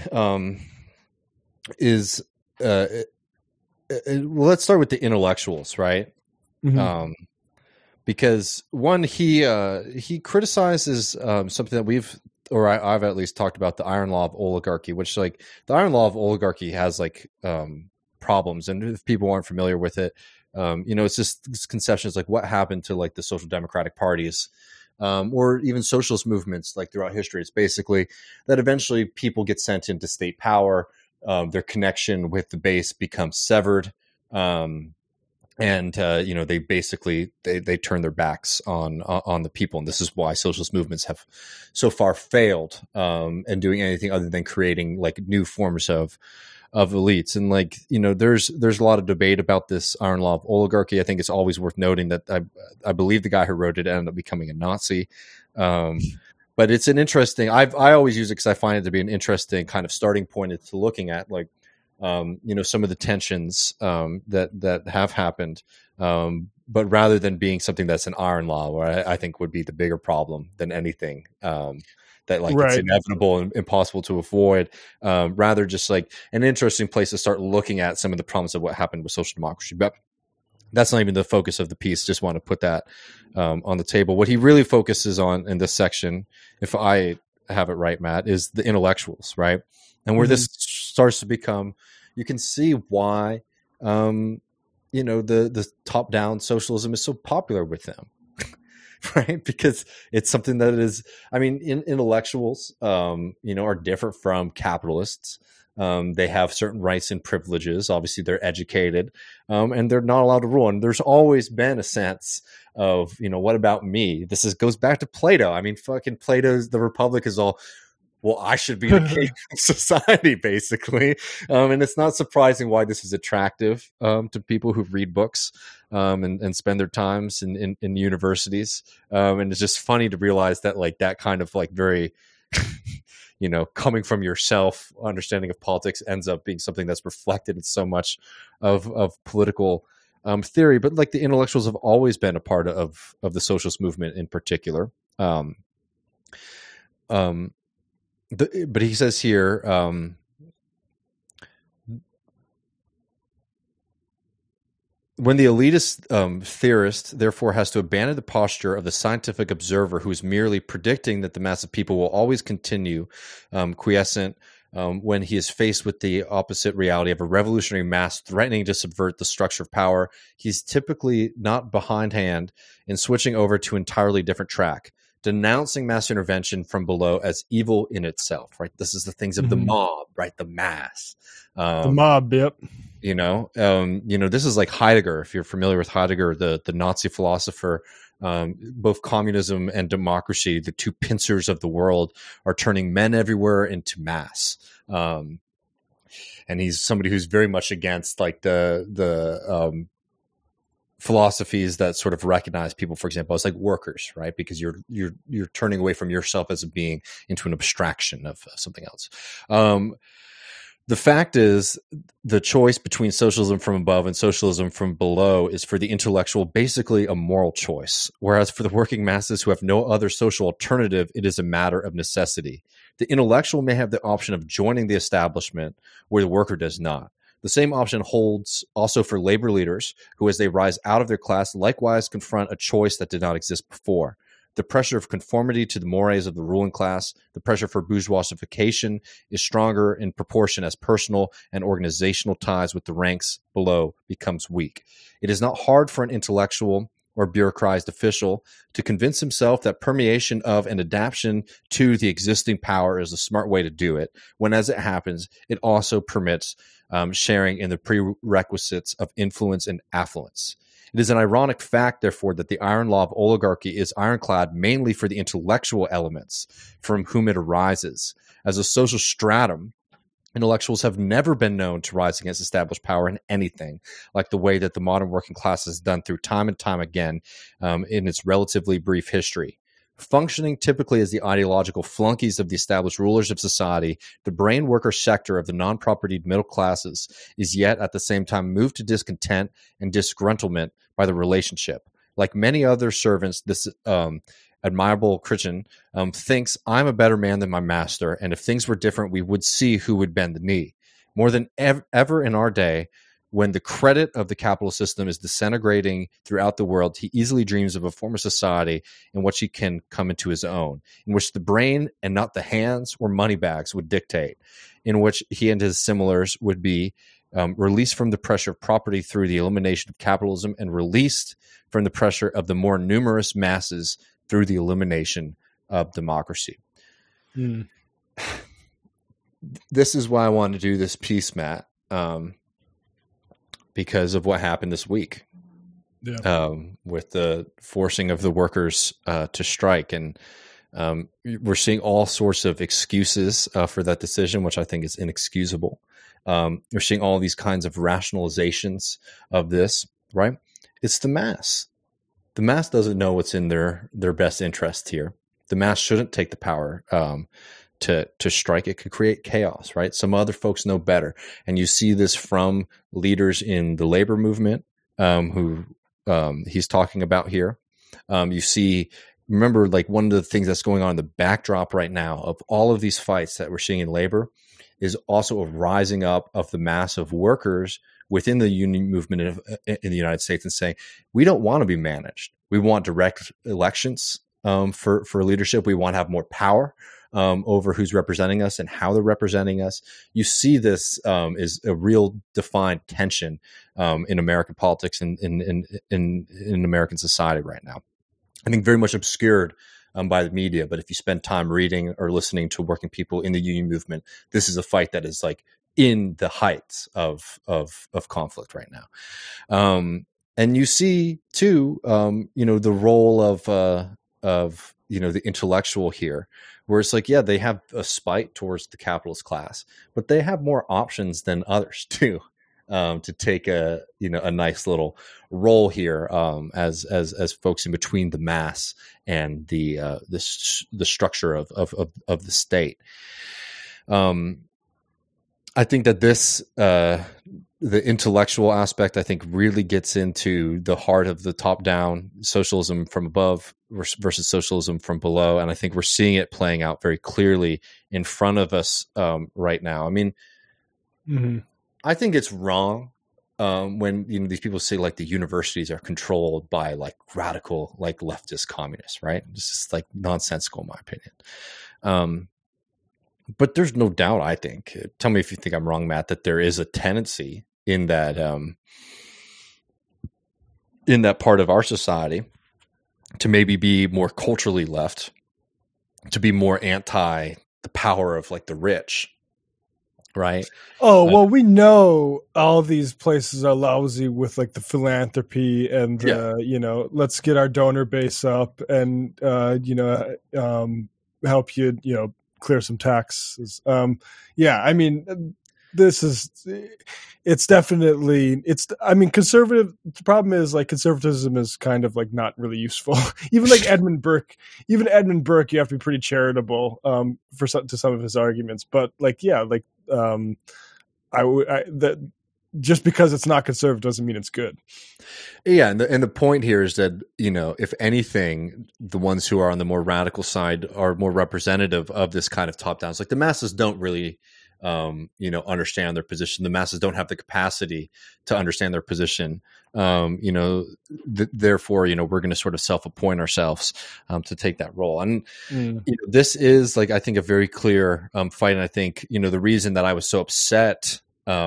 is well, let's start with the intellectuals, right? Mm-hmm. Because one, he criticizes something that I've at least talked about, the iron law of oligarchy, which like the iron law of oligarchy has like problems, and if people aren't familiar with it, it's just this conception is like what happened to like the social democratic parties, or even socialist movements like throughout history. It's basically that eventually people get sent into state power, their connection with the base becomes severed, and they basically they turn their backs on the people, and this is why socialist movements have so far failed in doing anything other than creating like new forms of elites. And like there's a lot of debate about this iron law of oligarchy. I think it's always worth noting that I believe the guy who wrote it ended up becoming a Nazi, but it's an interesting. I always use it because I find it to be an interesting kind of starting point to looking at like some of the tensions that have happened, but rather than being something that's an iron law, where I think would be the bigger problem than anything, that like right. It's inevitable and impossible to avoid, rather just like an interesting place to start looking at some of the problems of what happened with social democracy. But that's not even the focus of the piece. Just want to put that on the table. What he really focuses on in this section, if I have it right, Matt, is the intellectuals, right? And where this starts to become, you can see why, the top-down socialism is so popular with them, right? Because it's something that is, intellectuals, are different from capitalists. They have certain rights and privileges. Obviously, they're educated, and they're not allowed to rule. And there's always been a sense of, what about me? Goes back to Plato. I mean, fucking Plato's The Republic is all, well, I should be the king of society, basically. And it's not surprising why this is attractive to people who read books and spend their times in universities. And it's just funny to realize that like that kind of like very, coming from yourself understanding of politics ends up being something that's reflected in so much of political theory. But like the intellectuals have always been a part of the socialist movement in particular. But he says here, when the elitist theorist therefore has to abandon the posture of the scientific observer who is merely predicting that the mass of people will always continue quiescent when he is faced with the opposite reality of a revolutionary mass threatening to subvert the structure of power, he's typically not behindhand in switching over to an entirely different track, denouncing mass intervention from below as evil in itself, right? This is the things of the mob, right? The mass. The mob, yep. This is like Heidegger. If you're familiar with Heidegger, the Nazi philosopher, both communism and democracy, the two pincers of the world, are turning men everywhere into mass. and he's somebody who's very much against like the philosophies that sort of recognize people, for example, as like workers, right? Because you're turning away from yourself as a being into an abstraction of something else. The fact is, the choice between socialism from above and socialism from below is for the intellectual basically a moral choice, whereas for the working masses who have no other social alternative, it is a matter of necessity. The intellectual may have the option of joining the establishment where the worker does not. The same option holds also for labor leaders who, as they rise out of their class, likewise confront a choice that did not exist before. The pressure of conformity to the mores of the ruling class, the pressure for bourgeoisification, is stronger in proportion as personal and organizational ties with the ranks below becomes weak. It is not hard for an intellectual or bureaucratized official to convince himself that permeation of and adaptation to the existing power is the smart way to do it, when, as it happens, it also permits sharing in the prerequisites of influence and affluence. It is an ironic fact, therefore, that the iron law of oligarchy is ironclad mainly for the intellectual elements from whom it arises. As a social stratum, intellectuals have never been known to rise against established power in anything, like the way that the modern working class has done through time and time again in its relatively brief history. Functioning typically as the ideological flunkies of the established rulers of society, the brain worker sector of the non-propertied middle classes is yet at the same time moved to discontent and disgruntlement by the relationship. Like many other servants, this admirable Christian thinks, I'm a better man than my master, and if things were different, we would see who would bend the knee. More than ever in our day, when the credit of the capitalist system is disintegrating throughout the world, he easily dreams of a form of society in which he can come into his own, in which the brain and not the hands or money bags would dictate, in which he and his similars would be released from the pressure of property through the elimination of capitalism and released from the pressure of the more numerous masses through the elimination of democracy. This is why I wanted to do this piece, Matt. Because of what happened this week with the forcing of the workers to strike. And we're seeing all sorts of excuses for that decision, which I think is inexcusable. We're seeing all these kinds of rationalizations of this, right? It's the mass. The mass doesn't know what's in their best interest here. The mass shouldn't take the power to strike. It could create chaos, right? Some other folks know better. And you see this from leaders in the labor movement who he's talking about here. You see, remember, like one of the things that's going on in the backdrop right now of all of these fights that we're seeing in labor is also a rising up of the mass of workers within the union movement in the United States and saying, we don't want to be managed. We want direct elections for leadership. We want to have more power over who's representing us and how they're representing us. You see this is a real defined tension in American politics and in American society right now. I think very much obscured by the media, but if you spend time reading or listening to working people in the union movement, this is a fight that is like in the heights of conflict right now. And you see too, the role of the intellectual here, where it's like, yeah, they have a spite towards the capitalist class, but they have more options than others too, to take a nice little role here as folks in between the mass and the structure of the state. I think that this the intellectual aspect, I think, really gets into the heart of the top-down socialism from above versus socialism from below, and I think we're seeing it playing out very clearly in front of us right now. I mean, I think it's wrong when these people say like the universities are controlled by like radical, like leftist communists, right? This is like nonsensical, in my opinion. But there's no doubt, I think, tell me if you think I'm wrong, Matt, that there is a tendency in that part of our society to maybe be more culturally left, to be more anti the power of like the rich, right? Oh, well, we know all these places are lousy with like the philanthropy and, let's get our donor base up and, help you, clear some taxes. I mean, it's definitely, I mean, the problem is like conservatism is kind of like not really useful. Even like Edmund Burke, you have to be pretty charitable to some of his arguments. But like, yeah, like that just because it's not conservative doesn't mean it's good. Yeah, and the point here is that, you know, if anything, the ones who are on the more radical side are more representative of this kind of top downs. Like the masses don't really understand their position. The masses don't have the capacity to understand their position. Therefore, you know, we're going to sort of self-appoint ourselves to take that role. And this is like, I think, a very clear fight. And I think, you know, the reason that I was so upset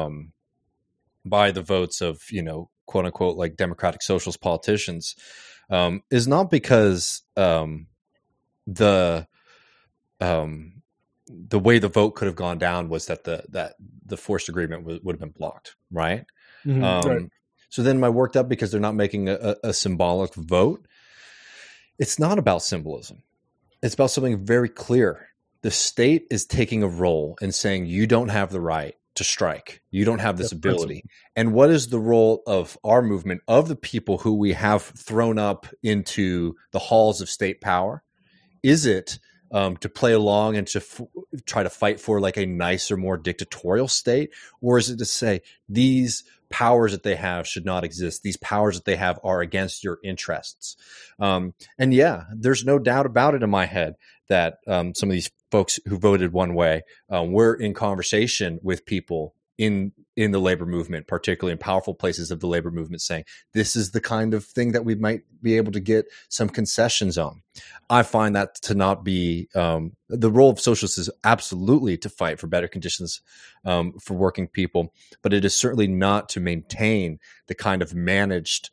by the votes of, you know, quote unquote, like democratic socialist politicians is not because the way the vote could have gone down was that the forced agreement would have been blocked, right? Right. So then am I worked up because they're not making a symbolic vote? It's not about symbolism. It's about something very clear. The state is taking a role and saying you don't have the right to strike. You don't have this ability. And what is the role of our movement, of the people who we have thrown up into the halls of state power? Is it to play along and to try to fight for like a nicer, more dictatorial state? Or is it to say these powers that they have should not exist? These powers that they have are against your interests. And yeah, there's no doubt about it in my head that some of these folks who voted one way were in conversation with people in the labor movement, particularly in powerful places of the labor movement, saying this is the kind of thing that we might be able to get some concessions on. I find that to not be the role of socialists is absolutely to fight for better conditions for working people, but it is certainly not to maintain the kind of managed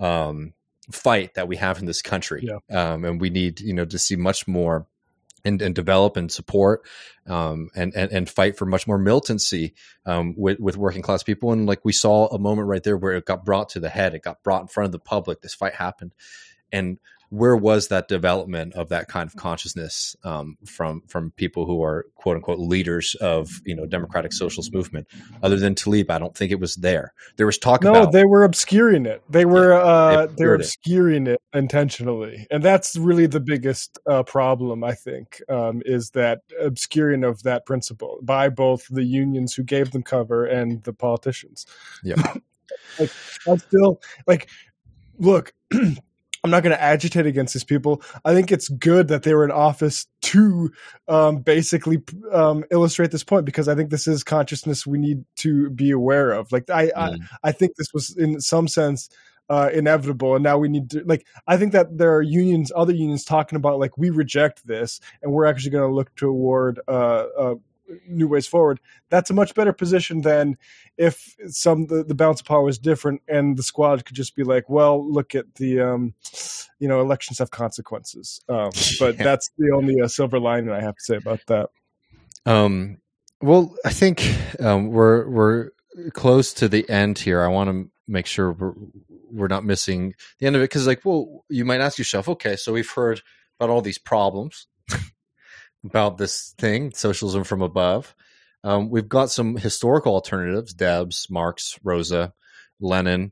fight that we have in this country. Yeah. And we need, you know, to see much more and develop and support and fight for much more militancy with working class people. And like we saw a moment right there where it got brought to the head, it got brought in front of the public, this fight happened. And where was that development of that kind of consciousness from people who are quote unquote leaders of, you know, democratic socialist movement? Other than Tlaib, I don't think it was there. There was talk about. No, they were obscuring it. They were obscuring it intentionally, and that's really the biggest problem. I think is that obscuring of that principle by both the unions who gave them cover and the politicians. Yeah, I still look. I'm not going to agitate against these people. I think it's good that they were in office to basically illustrate this point, because I think this is consciousness we need to be aware of. Like I think this was in some sense inevitable, and now we need to I think that there are other unions talking about like we reject this and we're actually going to look toward new ways forward. That's a much better position than if the balance of power was different and the squad could just be like, well, look at the elections have consequences. But that's the only silver lining I have to say about that. Well, I think we're close to the end here. I want to make sure we're not missing the end of it, because you might ask yourself, okay, so we've heard about all these problems about this thing, socialism from above. We've got some historical alternatives: Debs, Marx, Rosa, Lenin.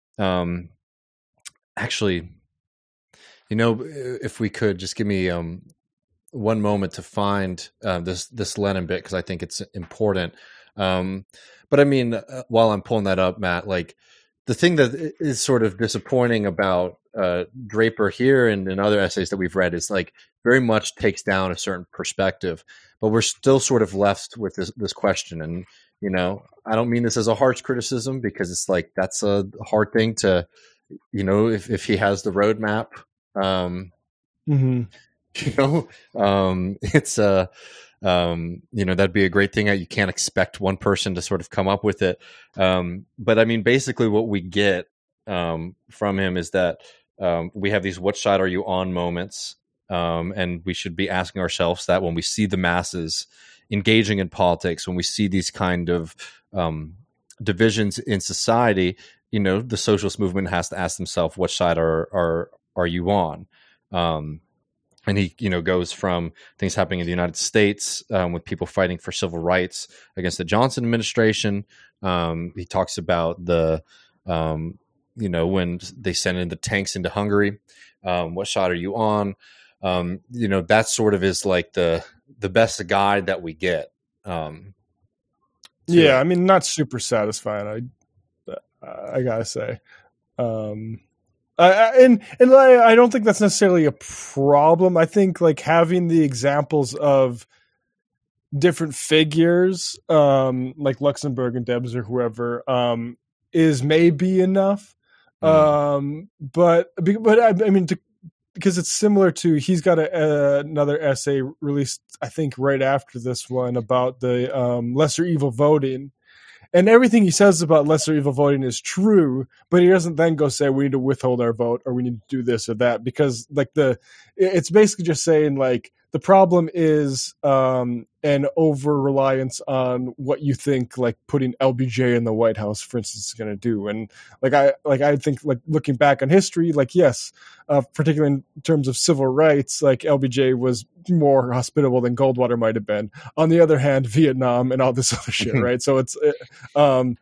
Actually, if we could just give me one moment to find this Lenin bit, because I think it's important. But I mean, while I'm pulling that up, Matt, the thing that is sort of disappointing about Draper here and in other essays that we've read is very much takes down a certain perspective, but we're still sort of left with this question. And, I don't mean this as a harsh criticism, because it's that's a hard thing to, if he has the roadmap, it's that'd be a great thing. You can't expect one person to sort of come up with it. But I mean, basically what we get from him is that we have these "what side are you on" moments. And we should be asking ourselves that when we see the masses engaging in politics, when we see these kind of divisions in society, the socialist movement has to ask themselves, what side are you on? And he, goes from things happening in the United States with people fighting for civil rights against the Johnson administration. He talks about the, when they sent in the tanks into Hungary, what side are you on? That sort of is like the best guide that we get. Yeah, I mean, not super satisfying. I gotta say. And I don't think that's necessarily a problem. I think like having the examples of different figures, like Luxembourg and Debs or whoever, is maybe enough. But I mean, because it's similar to, he's got another essay released, I think, right after this one about the lesser evil voting. And everything he says about lesser evil voting is true, but he doesn't then go say we need to withhold our vote or we need to do this or that, because like it's basically just saying like the problem is an over reliance on what you think like putting LBJ in the White House, for instance, is going to do. And I think like looking back on history, like yes, particularly in terms of civil rights, like LBJ was more hospitable than Goldwater might have been. On the other hand, Vietnam and all this other shit, right? So it's and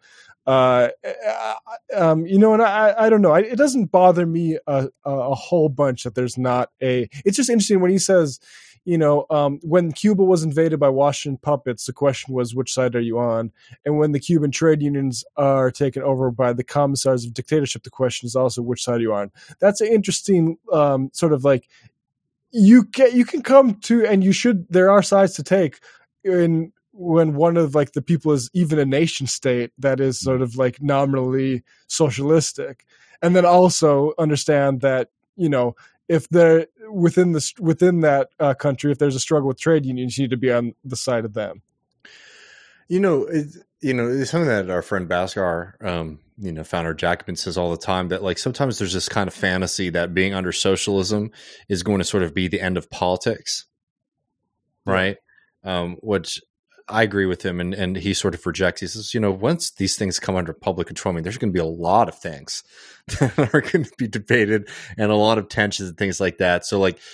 I don't know. It doesn't bother me a whole bunch that there's not it's just interesting when he says, when Cuba was invaded by Washington puppets, the question was, which side are you on? And when the Cuban trade unions are taken over by the commissars of dictatorship, the question is also, which side are you on? That's an interesting sort of like, you can come to, and you should, there are sides to take when one of like the people is even a nation state that is sort of like nominally socialistic. And then also understand that, if they're within that country, if there's a struggle with trade unions, you need to be on the side of them. It's something that our friend Bhaskar, founder Jacobin, says all the time, that like sometimes there's this kind of fantasy that being under socialism is going to sort of be the end of politics, right? Which I agree with him, and he sort of rejects. He says, once these things come under public control, I mean, there's going to be a lot of things that are going to be debated and a lot of tensions and things like that. So like,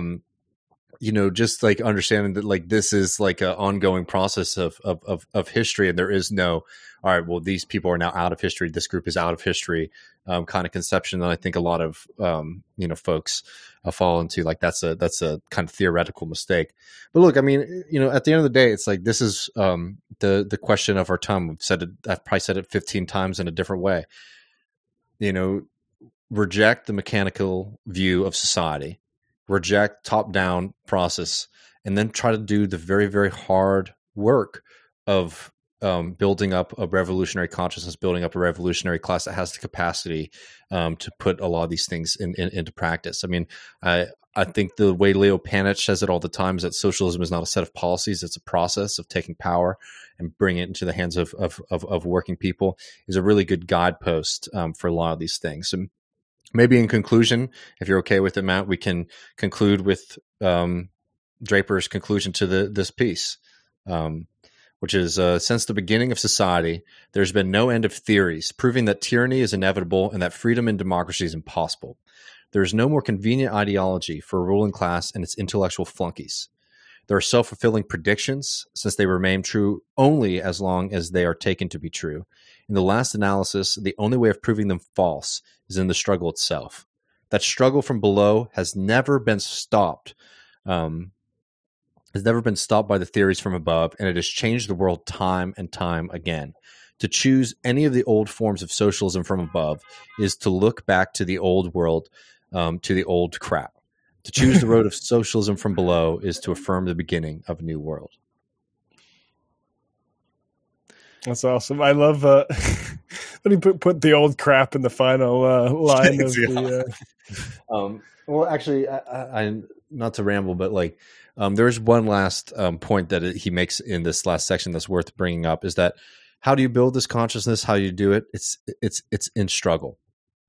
just like understanding that like this is like an ongoing process of history, and there is no, all right, well, these people are now out of history, this group is out of history, kind of conception that I think a lot of folks fall into. Like that's a kind of theoretical mistake. But look, I mean, at the end of the day, it's like this is the question of our time. I've probably said it 15 times in a different way. Reject the mechanical view of society, reject top-down process, and then try to do the very, very hard work of building up a revolutionary consciousness, building up a revolutionary class that has the capacity to put a lot of these things into practice. I mean, I think the way Leo Panitch says it all the time is that socialism is not a set of policies; it's a process of taking power and bringing it into the hands of working people. Is a really good guidepost for a lot of these things. And maybe in conclusion, if you're okay with it, Matt, we can conclude with Draper's conclusion to this piece. Which is, since the beginning of society, there's been no end of theories proving that tyranny is inevitable and that freedom in democracy is impossible. There is no more convenient ideology for a ruling class and its intellectual flunkies. There are self-fulfilling predictions, since they remain true only as long as they are taken to be true. In the last analysis, the only way of proving them false is in the struggle itself. That struggle from below has never been stopped. Has never been stopped by the theories from above, and it has changed the world time and time again. To choose any of the old forms of socialism from above is to look back to the old world, to the old crap. To choose the road of socialism from below is to affirm the beginning of a new world. That's awesome. I love when he put the old crap in the final line of the. Well, actually, I not to ramble, but like. There's one last point that he makes in this last section that's worth bringing up, is that how do you build this consciousness? How do you do it? It's in struggle.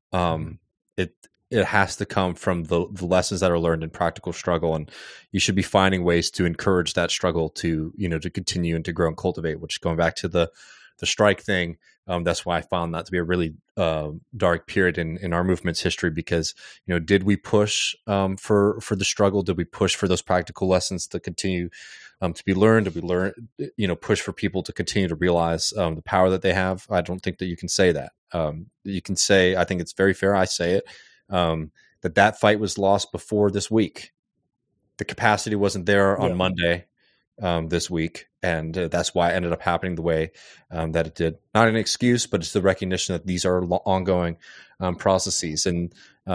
It has to come from the lessons that are learned in practical struggle, and you should be finding ways to encourage that struggle to to continue and to grow and cultivate. Which, going back to the strike thing, That's why I found that to be a really dark period in our movement's history, because, did we push for the struggle? Did we push for those practical lessons to continue to be learned? Did we push for people to continue to realize the power that they have? I don't think that you can say that. You can say, I think it's very fair, I say it, that fight was lost before this week. The capacity wasn't there on Monday this week, and that's why it ended up happening the way that it did. Not an excuse, but it's the recognition that these are ongoing processes, and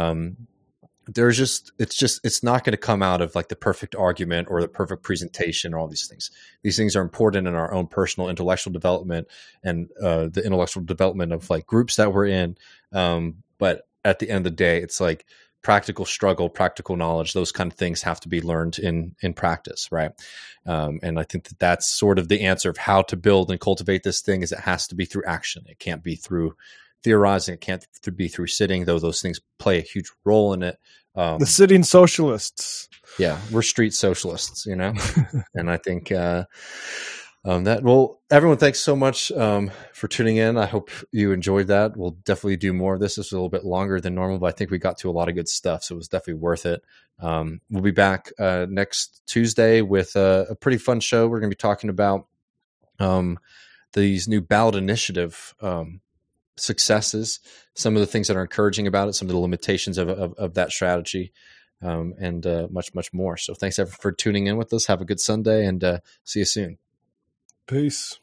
it's not going to come out of like the perfect argument or the perfect presentation or all these things. These things are important in our own personal intellectual development and the intellectual development of like groups that we're in. But at the end of the day, it's like practical struggle, practical knowledge, those kind of things have to be learned in practice, right? And I think that's sort of the answer of how to build and cultivate this thing, is it has to be through action. It can't be through theorizing. It can't be through sitting, though those things play a huge role in it. The sitting socialists. Yeah, we're street socialists, and I think everyone, thanks so much for tuning in. I hope you enjoyed that. We'll definitely do more of this. This was a little bit longer than normal, but I think we got to a lot of good stuff, so it was definitely worth it. We'll be back next Tuesday with a pretty fun show. We're going to be talking about these new ballot initiative successes, some of the things that are encouraging about it, some of the limitations of that strategy, and much, much more. So thanks everyone for tuning in with us. Have a good Sunday, and see you soon. Peace.